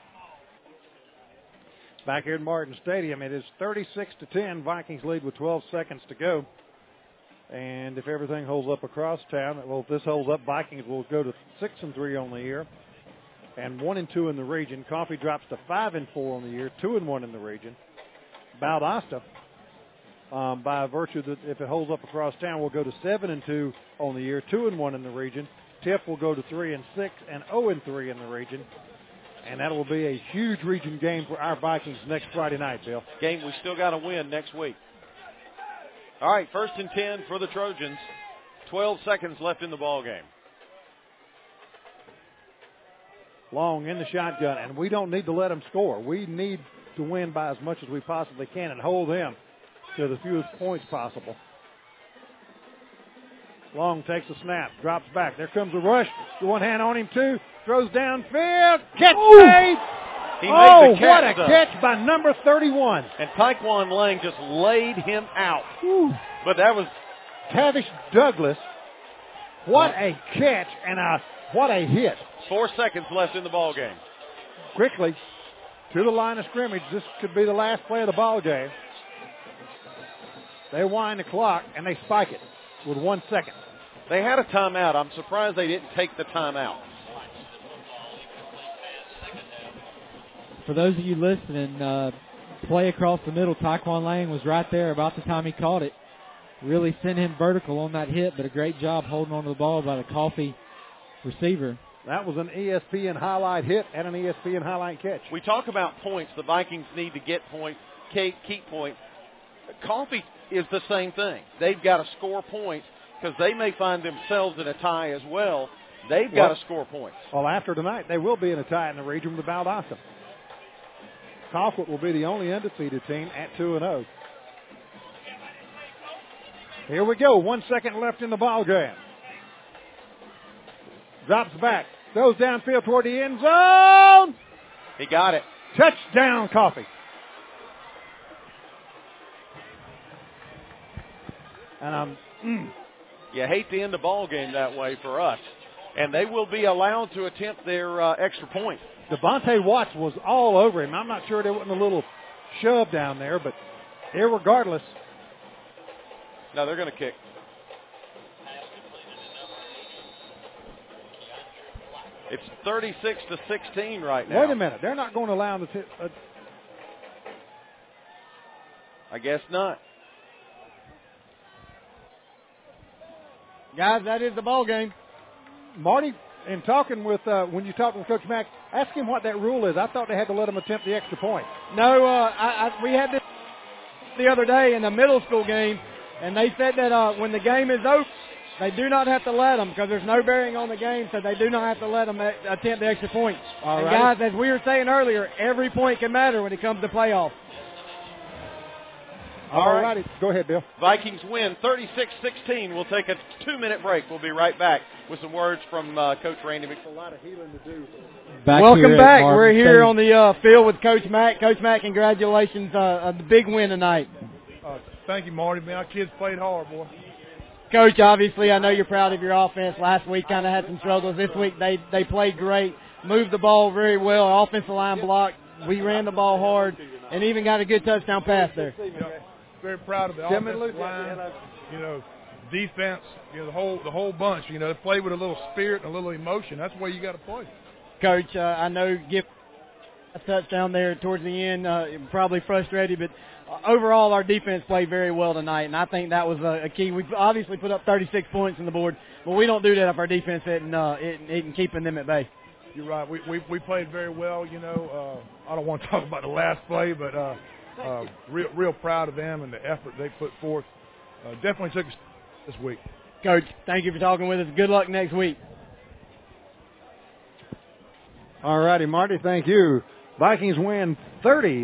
Back here at Martin Stadium, it is 36-10. Vikings lead with 12 seconds to go. And if everything holds up across town, well, if this holds up, Vikings will go to 6-3 on the year and 1-2 in the region. Coffee drops to 5-4 on the year, 2-1 in the region. Valdosta, by virtue that if it holds up across town, will go to 7-2 on the year, 2-1 in the region. Tiff will go to 3-6 and 0-3 in the region. And that will be a huge region game for our Vikings next Friday night, Bill. Game we still got to win next week. All right, 1st and 10 for the Trojans. 12 seconds left in the ball game. Long in the shotgun, and we don't need to let them score. We need to win by as much as we possibly can and hold them to the fewest points possible. Long takes a snap, drops back. There comes a rush. One hand on him, too. Throws downfield. Catch made. He made the catch, what a catch by number 31. And Taekwon Lang just laid him out. Whew. But that was Tavish Douglas. What a catch and what a hit. 4 seconds left in the ball game. Quickly to the line of scrimmage. This could be the last play of the ball game. They wind the clock and they spike it with 1 second. They had a timeout. I'm surprised they didn't take the timeout. For those of you listening, play across the middle, Taekwon Lang was right there about the time he caught it. Really sent him vertical on that hit, but a great job holding on to the ball by the Coffee receiver. That was an ESPN highlight hit and an ESPN highlight catch. We talk about points. The Vikings need to get points, keep points. Coffee is the same thing. They've got to score points because they may find themselves in a tie as well. They've got to score points. Well, after tonight, they will be in a tie in the region with Valdosta. Colquitt will be the only undefeated team at 2-0. Here we go. 1 second left in the ball game. Drops back. Goes downfield toward the end zone. He got it. Touchdown, Coffee. And you hate to end the ball game that way for us. And they will be allowed to attempt their extra point. Devontae Watts was all over him. I'm not sure there wasn't a little shove down there, but irregardless. No, they're going to kick. It's 36-16 right now. Wait a minute. They're not going to allow the I guess not. Guys, that is the ball game. Marty, in talking with, when you talked with Coach Mack, ask him what that rule is. I thought they had to let them attempt the extra point. No, we had this the other day in a middle school game, and they said that when the game is over, they do not have to let them because there's no bearing on the game, so they do not have to let them attempt the extra point. And guys, as we were saying earlier, every point can matter when it comes to playoffs. All righty. Go ahead, Bill. Vikings win 36-16. We'll take a 2-minute break. We'll be right back with some words from Coach Randy McFarland. A lot of healing to do. Welcome back. We're here on the field with Coach Mack. Coach Mack, congratulations on the big win tonight. Thank you, Marty. Man, our kids played hard, boy. Coach, obviously, I know you're proud of your offense. Last week kind of had some struggles. This week they played great, moved the ball very well. Our offensive line blocked. We ran the ball hard and even got a good touchdown pass there. Very proud of the offensive line. Defense. The whole bunch. They play with a little spirit and a little emotion. That's the way you got to play. Coach, I know give a touchdown there towards the end, probably frustrated, but overall our defense played very well tonight, and I think that was a key. We obviously put up 36 points on the board, but we don't do that if our defense isn't keeping them at bay. You're right. We played very well. I don't want to talk about the last play, but real proud of them and the effort they put forth. Definitely took us this week. Coach, thank you for talking with us. Good luck next week. All righty, Marty, thank you. Vikings win 36-16,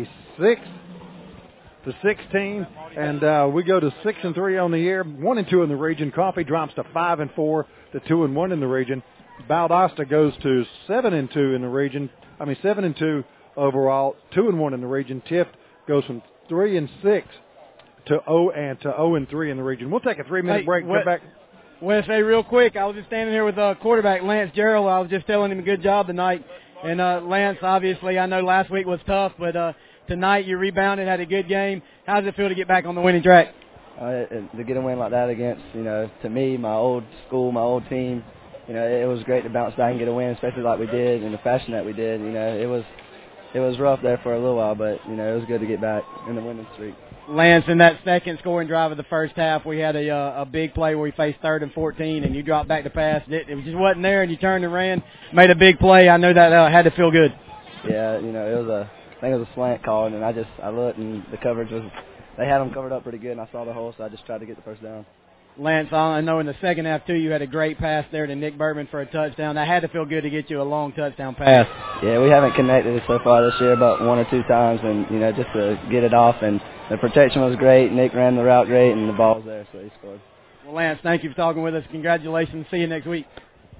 and we go to 6-3 on the year, 1-2 in the region. Coffee drops to 5-4 to 2-1 in the region. Valdosta goes to 7-2 in the region. 7-2 overall, 2-1 in the region. Tift goes from 3-6 to 0-3 in the region. We'll take a 3-minute break. Come back. Well, say real quick, I was just standing here with quarterback Lance Gerald. I was just telling him a good job tonight. And Lance, obviously, I know last week was tough, but tonight you rebounded, had a good game. How does it feel to get back on the winning track? To get a win like that against, to me, my old school, my old team, it was great to bounce back and get a win, especially like we did in the fashion that we did. It was rough there for a little while, but it was good to get back in the winning streak. Lance, in that second scoring drive of the first half, we had a big play where we faced 3rd and 14, and you dropped back to pass. It just wasn't there, and you turned and ran, made a big play. I know that had to feel good. Yeah, it was I think it was a slant call, and I looked, and the coverage they had them covered up pretty good, and I saw the hole, so I just tried to get the first down. Lance, I know in the second half, too, you had a great pass there to Nick Bergman for a touchdown. That had to feel good to get you a long touchdown pass. Yeah, we haven't connected it so far this year, about 1 or 2 times, and, just to get it off. And the protection was great. Nick ran the route great, and the ball was there, so he scored. Well, Lance, thank you for talking with us. Congratulations. See you next week.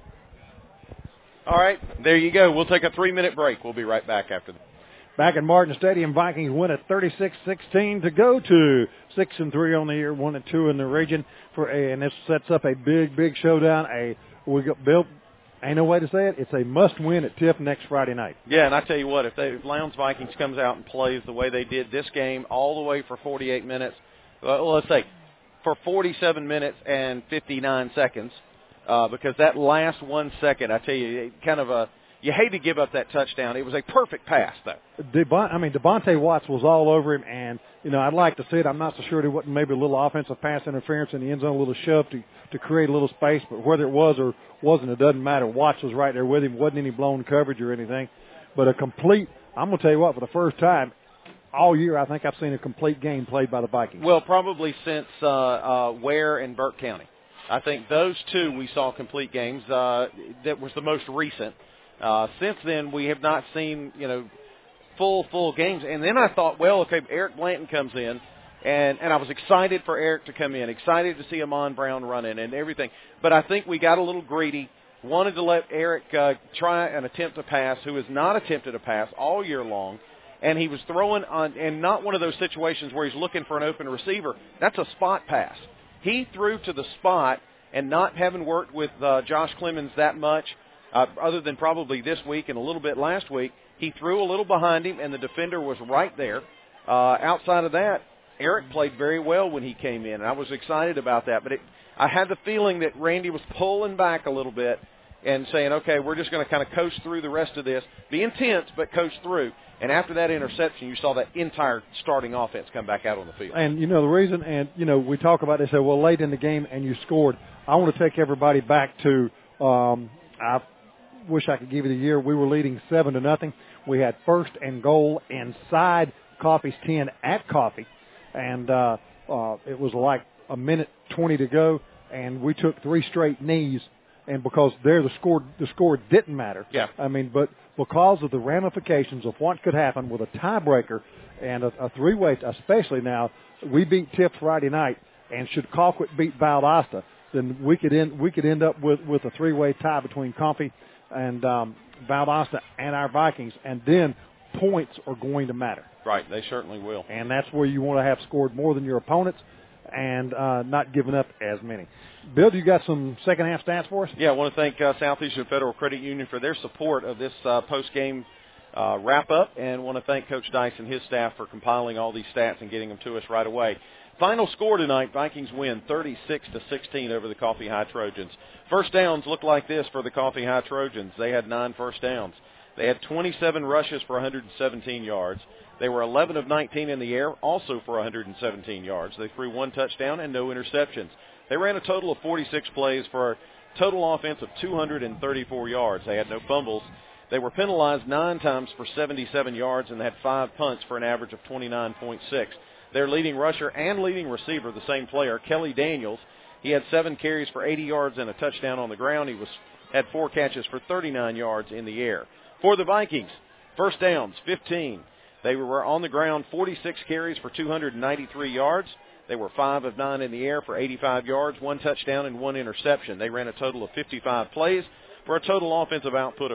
All right, there you go. We'll take a 3-minute break. We'll be right back after that. Back at Martin Stadium, Vikings win at 36-16 to go to 6-3 on the year, 1-2 in the region and this sets up a big showdown. We got Bill. Ain't no way to say it. It's a must-win at Tiff next Friday night. Yeah, and I tell you what, if Lowndes Vikings comes out and plays the way they did this game all the way for 48 minutes, let's say for 47 minutes and 59 seconds, because that last 1 second, I tell you, you hate to give up that touchdown. It was a perfect pass, though. Devontae Watts was all over him, and, I'd like to see it. I'm not so sure there wasn't maybe a little offensive pass interference in the end zone, a little shove to create a little space, but whether it was or wasn't, it doesn't matter. Watts was right there with him. Wasn't any blown coverage or anything. But I'm going to tell you what, for the first time all year, I think I've seen a complete game played by the Vikings. Well, probably since Ware and Burke County. I think those two we saw complete games. That was the most recent. Since then, we have not seen, full games. And then I thought, well, okay, Eric Blanton comes in, and I was excited for Eric to come in, excited to see Amon Brown running and everything. But I think we got a little greedy, wanted to let Eric try and attempt a pass, who has not attempted a pass all year long. And he was throwing on, and not one of those situations where he's looking for an open receiver. That's a spot pass. He threw to the spot, and not having worked with Josh Clemens that much, other than probably this week and a little bit last week, he threw a little behind him, and the defender was right there. Outside of that, Eric played very well when he came in, and I was excited about that. But I had the feeling that Randy was pulling back a little bit and saying, okay, we're just going to kind of coast through the rest of this, be intense, but coast through. And after that interception, you saw that entire starting offense come back out on the field. And, the reason, and, we talk about this, well, late in the game and you scored. I want to take everybody back to, I wish I could give you the year. We were leading 7-0. We had 1st and goal inside Coffee's 10 at Coffee. And it was like a minute 20 to go, and we took 3 straight knees. and because there the score didn't matter. Yeah. I mean, but because of the ramifications of what could happen with a tiebreaker and a three-way, especially now, we beat Tift Friday night, and should Colquitt beat Valdosta, then we could end up with a three-way tie between Comfy and Valdosta and our Vikings, and then points are going to matter. Right, they certainly will. And that's where you want to have scored more than your opponents and not giving up as many. Bill, you got some second-half stats for us? Yeah, I want to thank Southeastern Federal Credit Union for their support of this post-game wrap-up, and want to thank Coach Dice and his staff for compiling all these stats and getting them to us right away. Final score tonight, Vikings win 36-16 over the Coffee High Trojans. First downs look like this for the Coffee High Trojans. They had 9 first downs. They had 27 rushes for 117 yards. They were 11 of 19 in the air, also for 117 yards. They threw 1 touchdown and no interceptions. They ran a total of 46 plays for a total offense of 234 yards. They had no fumbles. They were penalized 9 times for 77 yards, and they had 5 punts for an average of 29.6. Their leading rusher and leading receiver, the same player, Kelly Daniels, he had 7 carries for 80 yards and a touchdown on the ground. He had 4 catches for 39 yards in the air. For the Vikings, first downs, 15. They were on the ground 46 carries for 293 yards. They were 5 of 9 in the air for 85 yards, 1 touchdown and 1 interception. They ran a total of 55 plays for a total offensive output of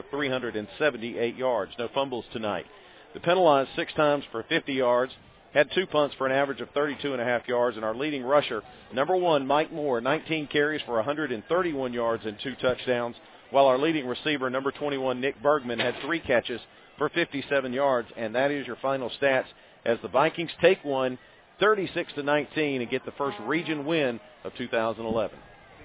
378 yards. No fumbles tonight. They penalized 6 times for 50 yards, had 2 punts for an average of 32.5 yards, and our leading rusher, number 1, Mike Moore, 19 carries for 131 yards and 2 touchdowns, while our leading receiver, number 21, Nick Bergman, had 3 catches for 57 yards, and that is your final stats as the Vikings take one 36-19 and get the first region win of 2011.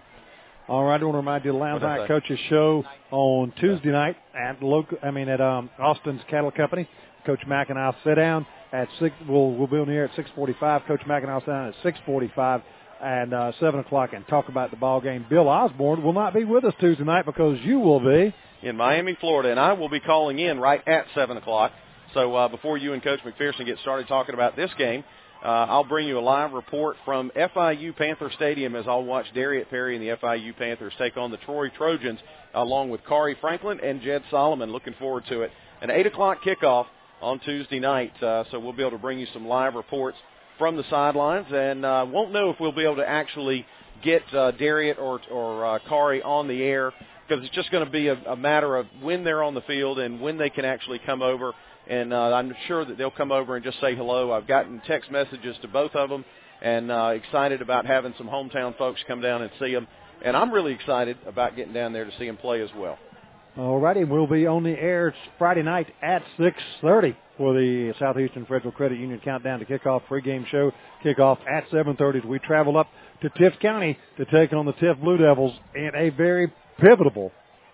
All right, I want to remind you the Lounge Night Coaches Show on Tuesday night at Austin's Cattle Company. Coach Mack and I'll sit down at 6. We'll be on the air at 6:45. Coach Mack and I'll sit down at 6:45 and 7 o'clock and talk about the ball game. Bill Osborne will not be with us Tuesday night because you will be in Miami, Florida, and I will be calling in right at 7 o'clock. So before you and Coach McPherson get started talking about this game, I'll bring you a live report from FIU Panther Stadium as I'll watch Dariet Perry and the FIU Panthers take on the Troy Trojans along with Kari Franklin and Jed Solomon. Looking forward to it. An 8 o'clock kickoff on Tuesday night, so we'll be able to bring you some live reports from the sidelines, and won't know if we'll be able to actually get Dariet or Kari on the air, because it's just going to be a matter of when they're on the field and when they can actually come over. And I'm sure that they'll come over and just say hello. I've gotten text messages to both of them, and excited about having some hometown folks come down and see them. And I'm really excited about getting down there to see them play as well. All righty, we'll be on the air Friday night at 6:30 for the Southeastern Federal Credit Union Countdown to Kickoff pregame show. Kickoff at 7:30 as we travel up to Tift County to take on the Tift Blue Devils in a very pivotal.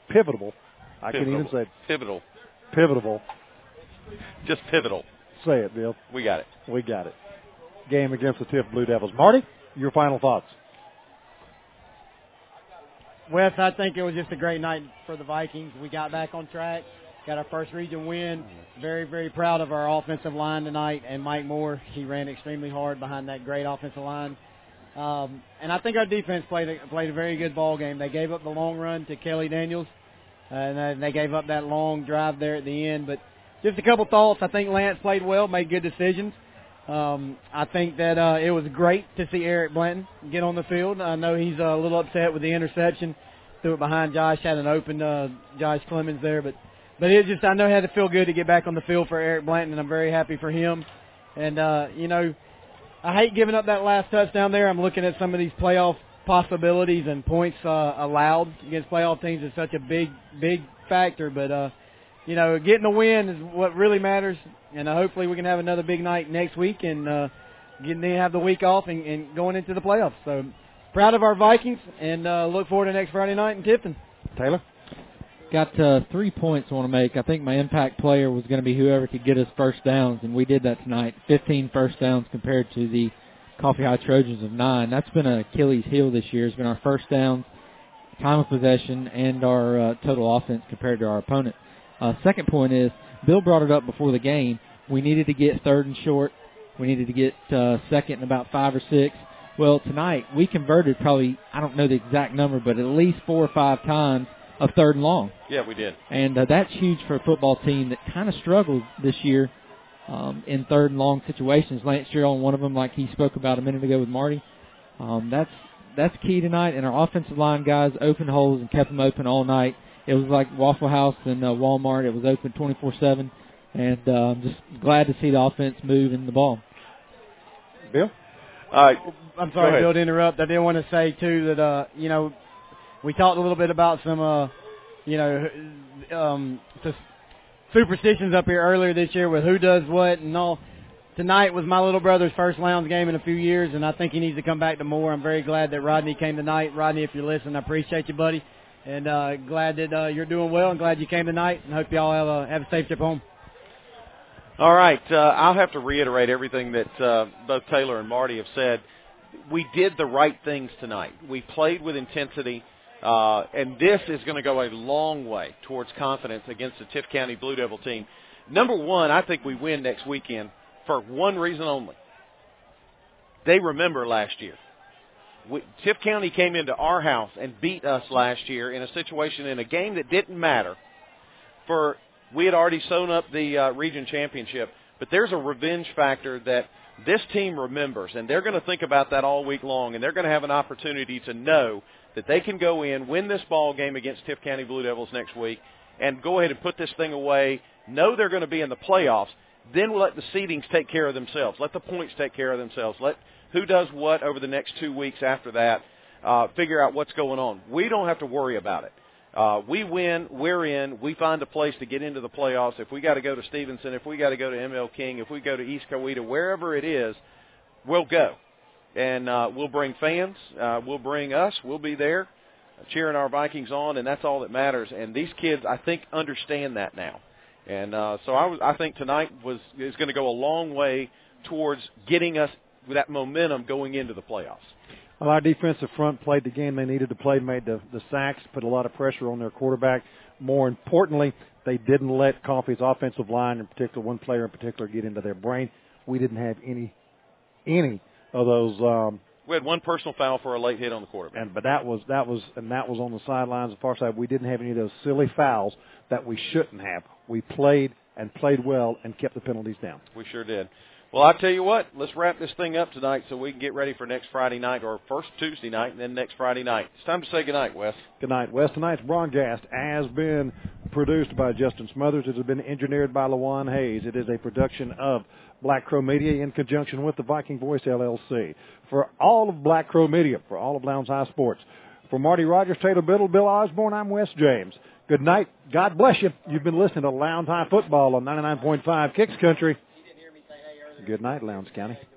I can't even say pivotal. Just pivotal. Say it, Bill. We got it. Game against the Tift Blue Devils. Marty, your final thoughts? Wes, I think it was just a great night for the Vikings. We got back on track, got our first region win. Very, very proud of our offensive line tonight, and Mike Moore. He ran extremely hard behind that great offensive line. And I think our defense played a very good ball game. They gave up the long run to Kelly Daniels, and then they gave up that long drive there at the end. But just a couple thoughts. I think Lance played well, made good decisions. I think that it was great to see Eric Blanton get on the field. I know he's a little upset with the interception. Threw it behind Josh, had an open Josh Clemens there. But it just, I know it had to feel good to get back on the field for Eric Blanton, and I'm very happy for him. And, I hate giving up that last touchdown there. I'm looking at some of these playoff possibilities, and points allowed against playoff teams is such a big factor. But, getting a win is what really matters. And hopefully we can have another big night next week and have the week off and going into the playoffs. So proud of our Vikings, and look forward to next Friday night in Tifton. Taylor? Got 3 points I want to make. I think my impact player was going to be whoever could get us first downs, and we did that tonight. 15 first downs compared to the Coffee High Trojans of 9. That's been an Achilles heel this year. It's been our first downs, time of possession, and our total offense compared to our opponent. Second point is, Bill brought it up before the game. We needed to get 3rd and short. We needed to get 2nd and about 5 or 6. Well, tonight we converted probably, I don't know the exact number, but at least 4 or 5 times of 3rd and long. Yeah, we did. And that's huge for a football team that kind of struggled this year in 3rd and long situations. Lance Sherrill on one of them, like he spoke about a minute ago with Marty. That's key tonight. And our offensive line guys opened holes and kept them open all night. It was like Waffle House and Walmart. It was open 24/7. And just glad to see the offense move in the ball. Bill? I'm sorry, Bill, to interrupt. I did want to say, too, that, we talked a little bit about some, superstitions up here earlier this year with who does what and all. Tonight was my little brother's first Lowndes game in a few years, and I think he needs to come back to more. I'm very glad that Rodney came tonight. Rodney, if you're listening, I appreciate you, buddy. And glad that you're doing well and glad you came tonight, and hope you all have a safe trip home. All right. I'll have to reiterate everything that both Taylor and Marty have said. We did the right things tonight. We played with intensity, and this is going to go a long way towards confidence against the Tift County Blue Devil team. Number one, I think we win next weekend for one reason only. They remember last year. Tift County came into our house and beat us last year in a situation in a game that didn't matter. We had already sewn up the region championship, but there's a revenge factor that this team remembers, and they're going to think about that all week long, and they're going to have an opportunity to know that they can go in, win this ball game against Tift County Blue Devils next week, and go ahead and put this thing away, know they're going to be in the playoffs, then let the seedings take care of themselves. Let the points take care of themselves. Let who does what over the next 2 weeks after that figure out what's going on. We don't have to worry about it. We win, we're in, we find a place to get into the playoffs. If we got to go to Stevenson, if we got to go to ML King, if we go to East Coweta, wherever it is, we'll go. And we'll bring fans, we'll bring us, we'll be there cheering our Vikings on, and that's all that matters. And these kids, I think, understand that now. And so I think tonight is going to go a long way towards getting us that momentum going into the playoffs. Well, our defensive front played the game they needed to play, made the sacks, put a lot of pressure on their quarterback. More importantly, they didn't let Coffey's offensive line, in particular, one player in particular, get into their brain. We didn't have any of those. We had one personal foul for a late hit on the quarterback. But that was on the sidelines, the far side. We didn't have any of those silly fouls that we shouldn't have. We played well and kept the penalties down. We sure did. Well, I tell you what, let's wrap this thing up tonight so we can get ready for next Friday night, or first Tuesday night, and then next Friday night. It's time to say goodnight, Wes. Good night, Wes. Tonight's broadcast has been produced by Justin Smothers. It has been engineered by LaJuan Hayes. It is a production of Black Crow Media in conjunction with the Viking Voice, LLC. For all of Black Crow Media, for all of Lowndes High Sports, for Marty Rogers, Taylor Biddle, Bill Osborne, I'm Wes James. Good night. God bless you. You've been listening to Lowndes High Football on 99.5 Kicks Country. Good night, Lowndes County.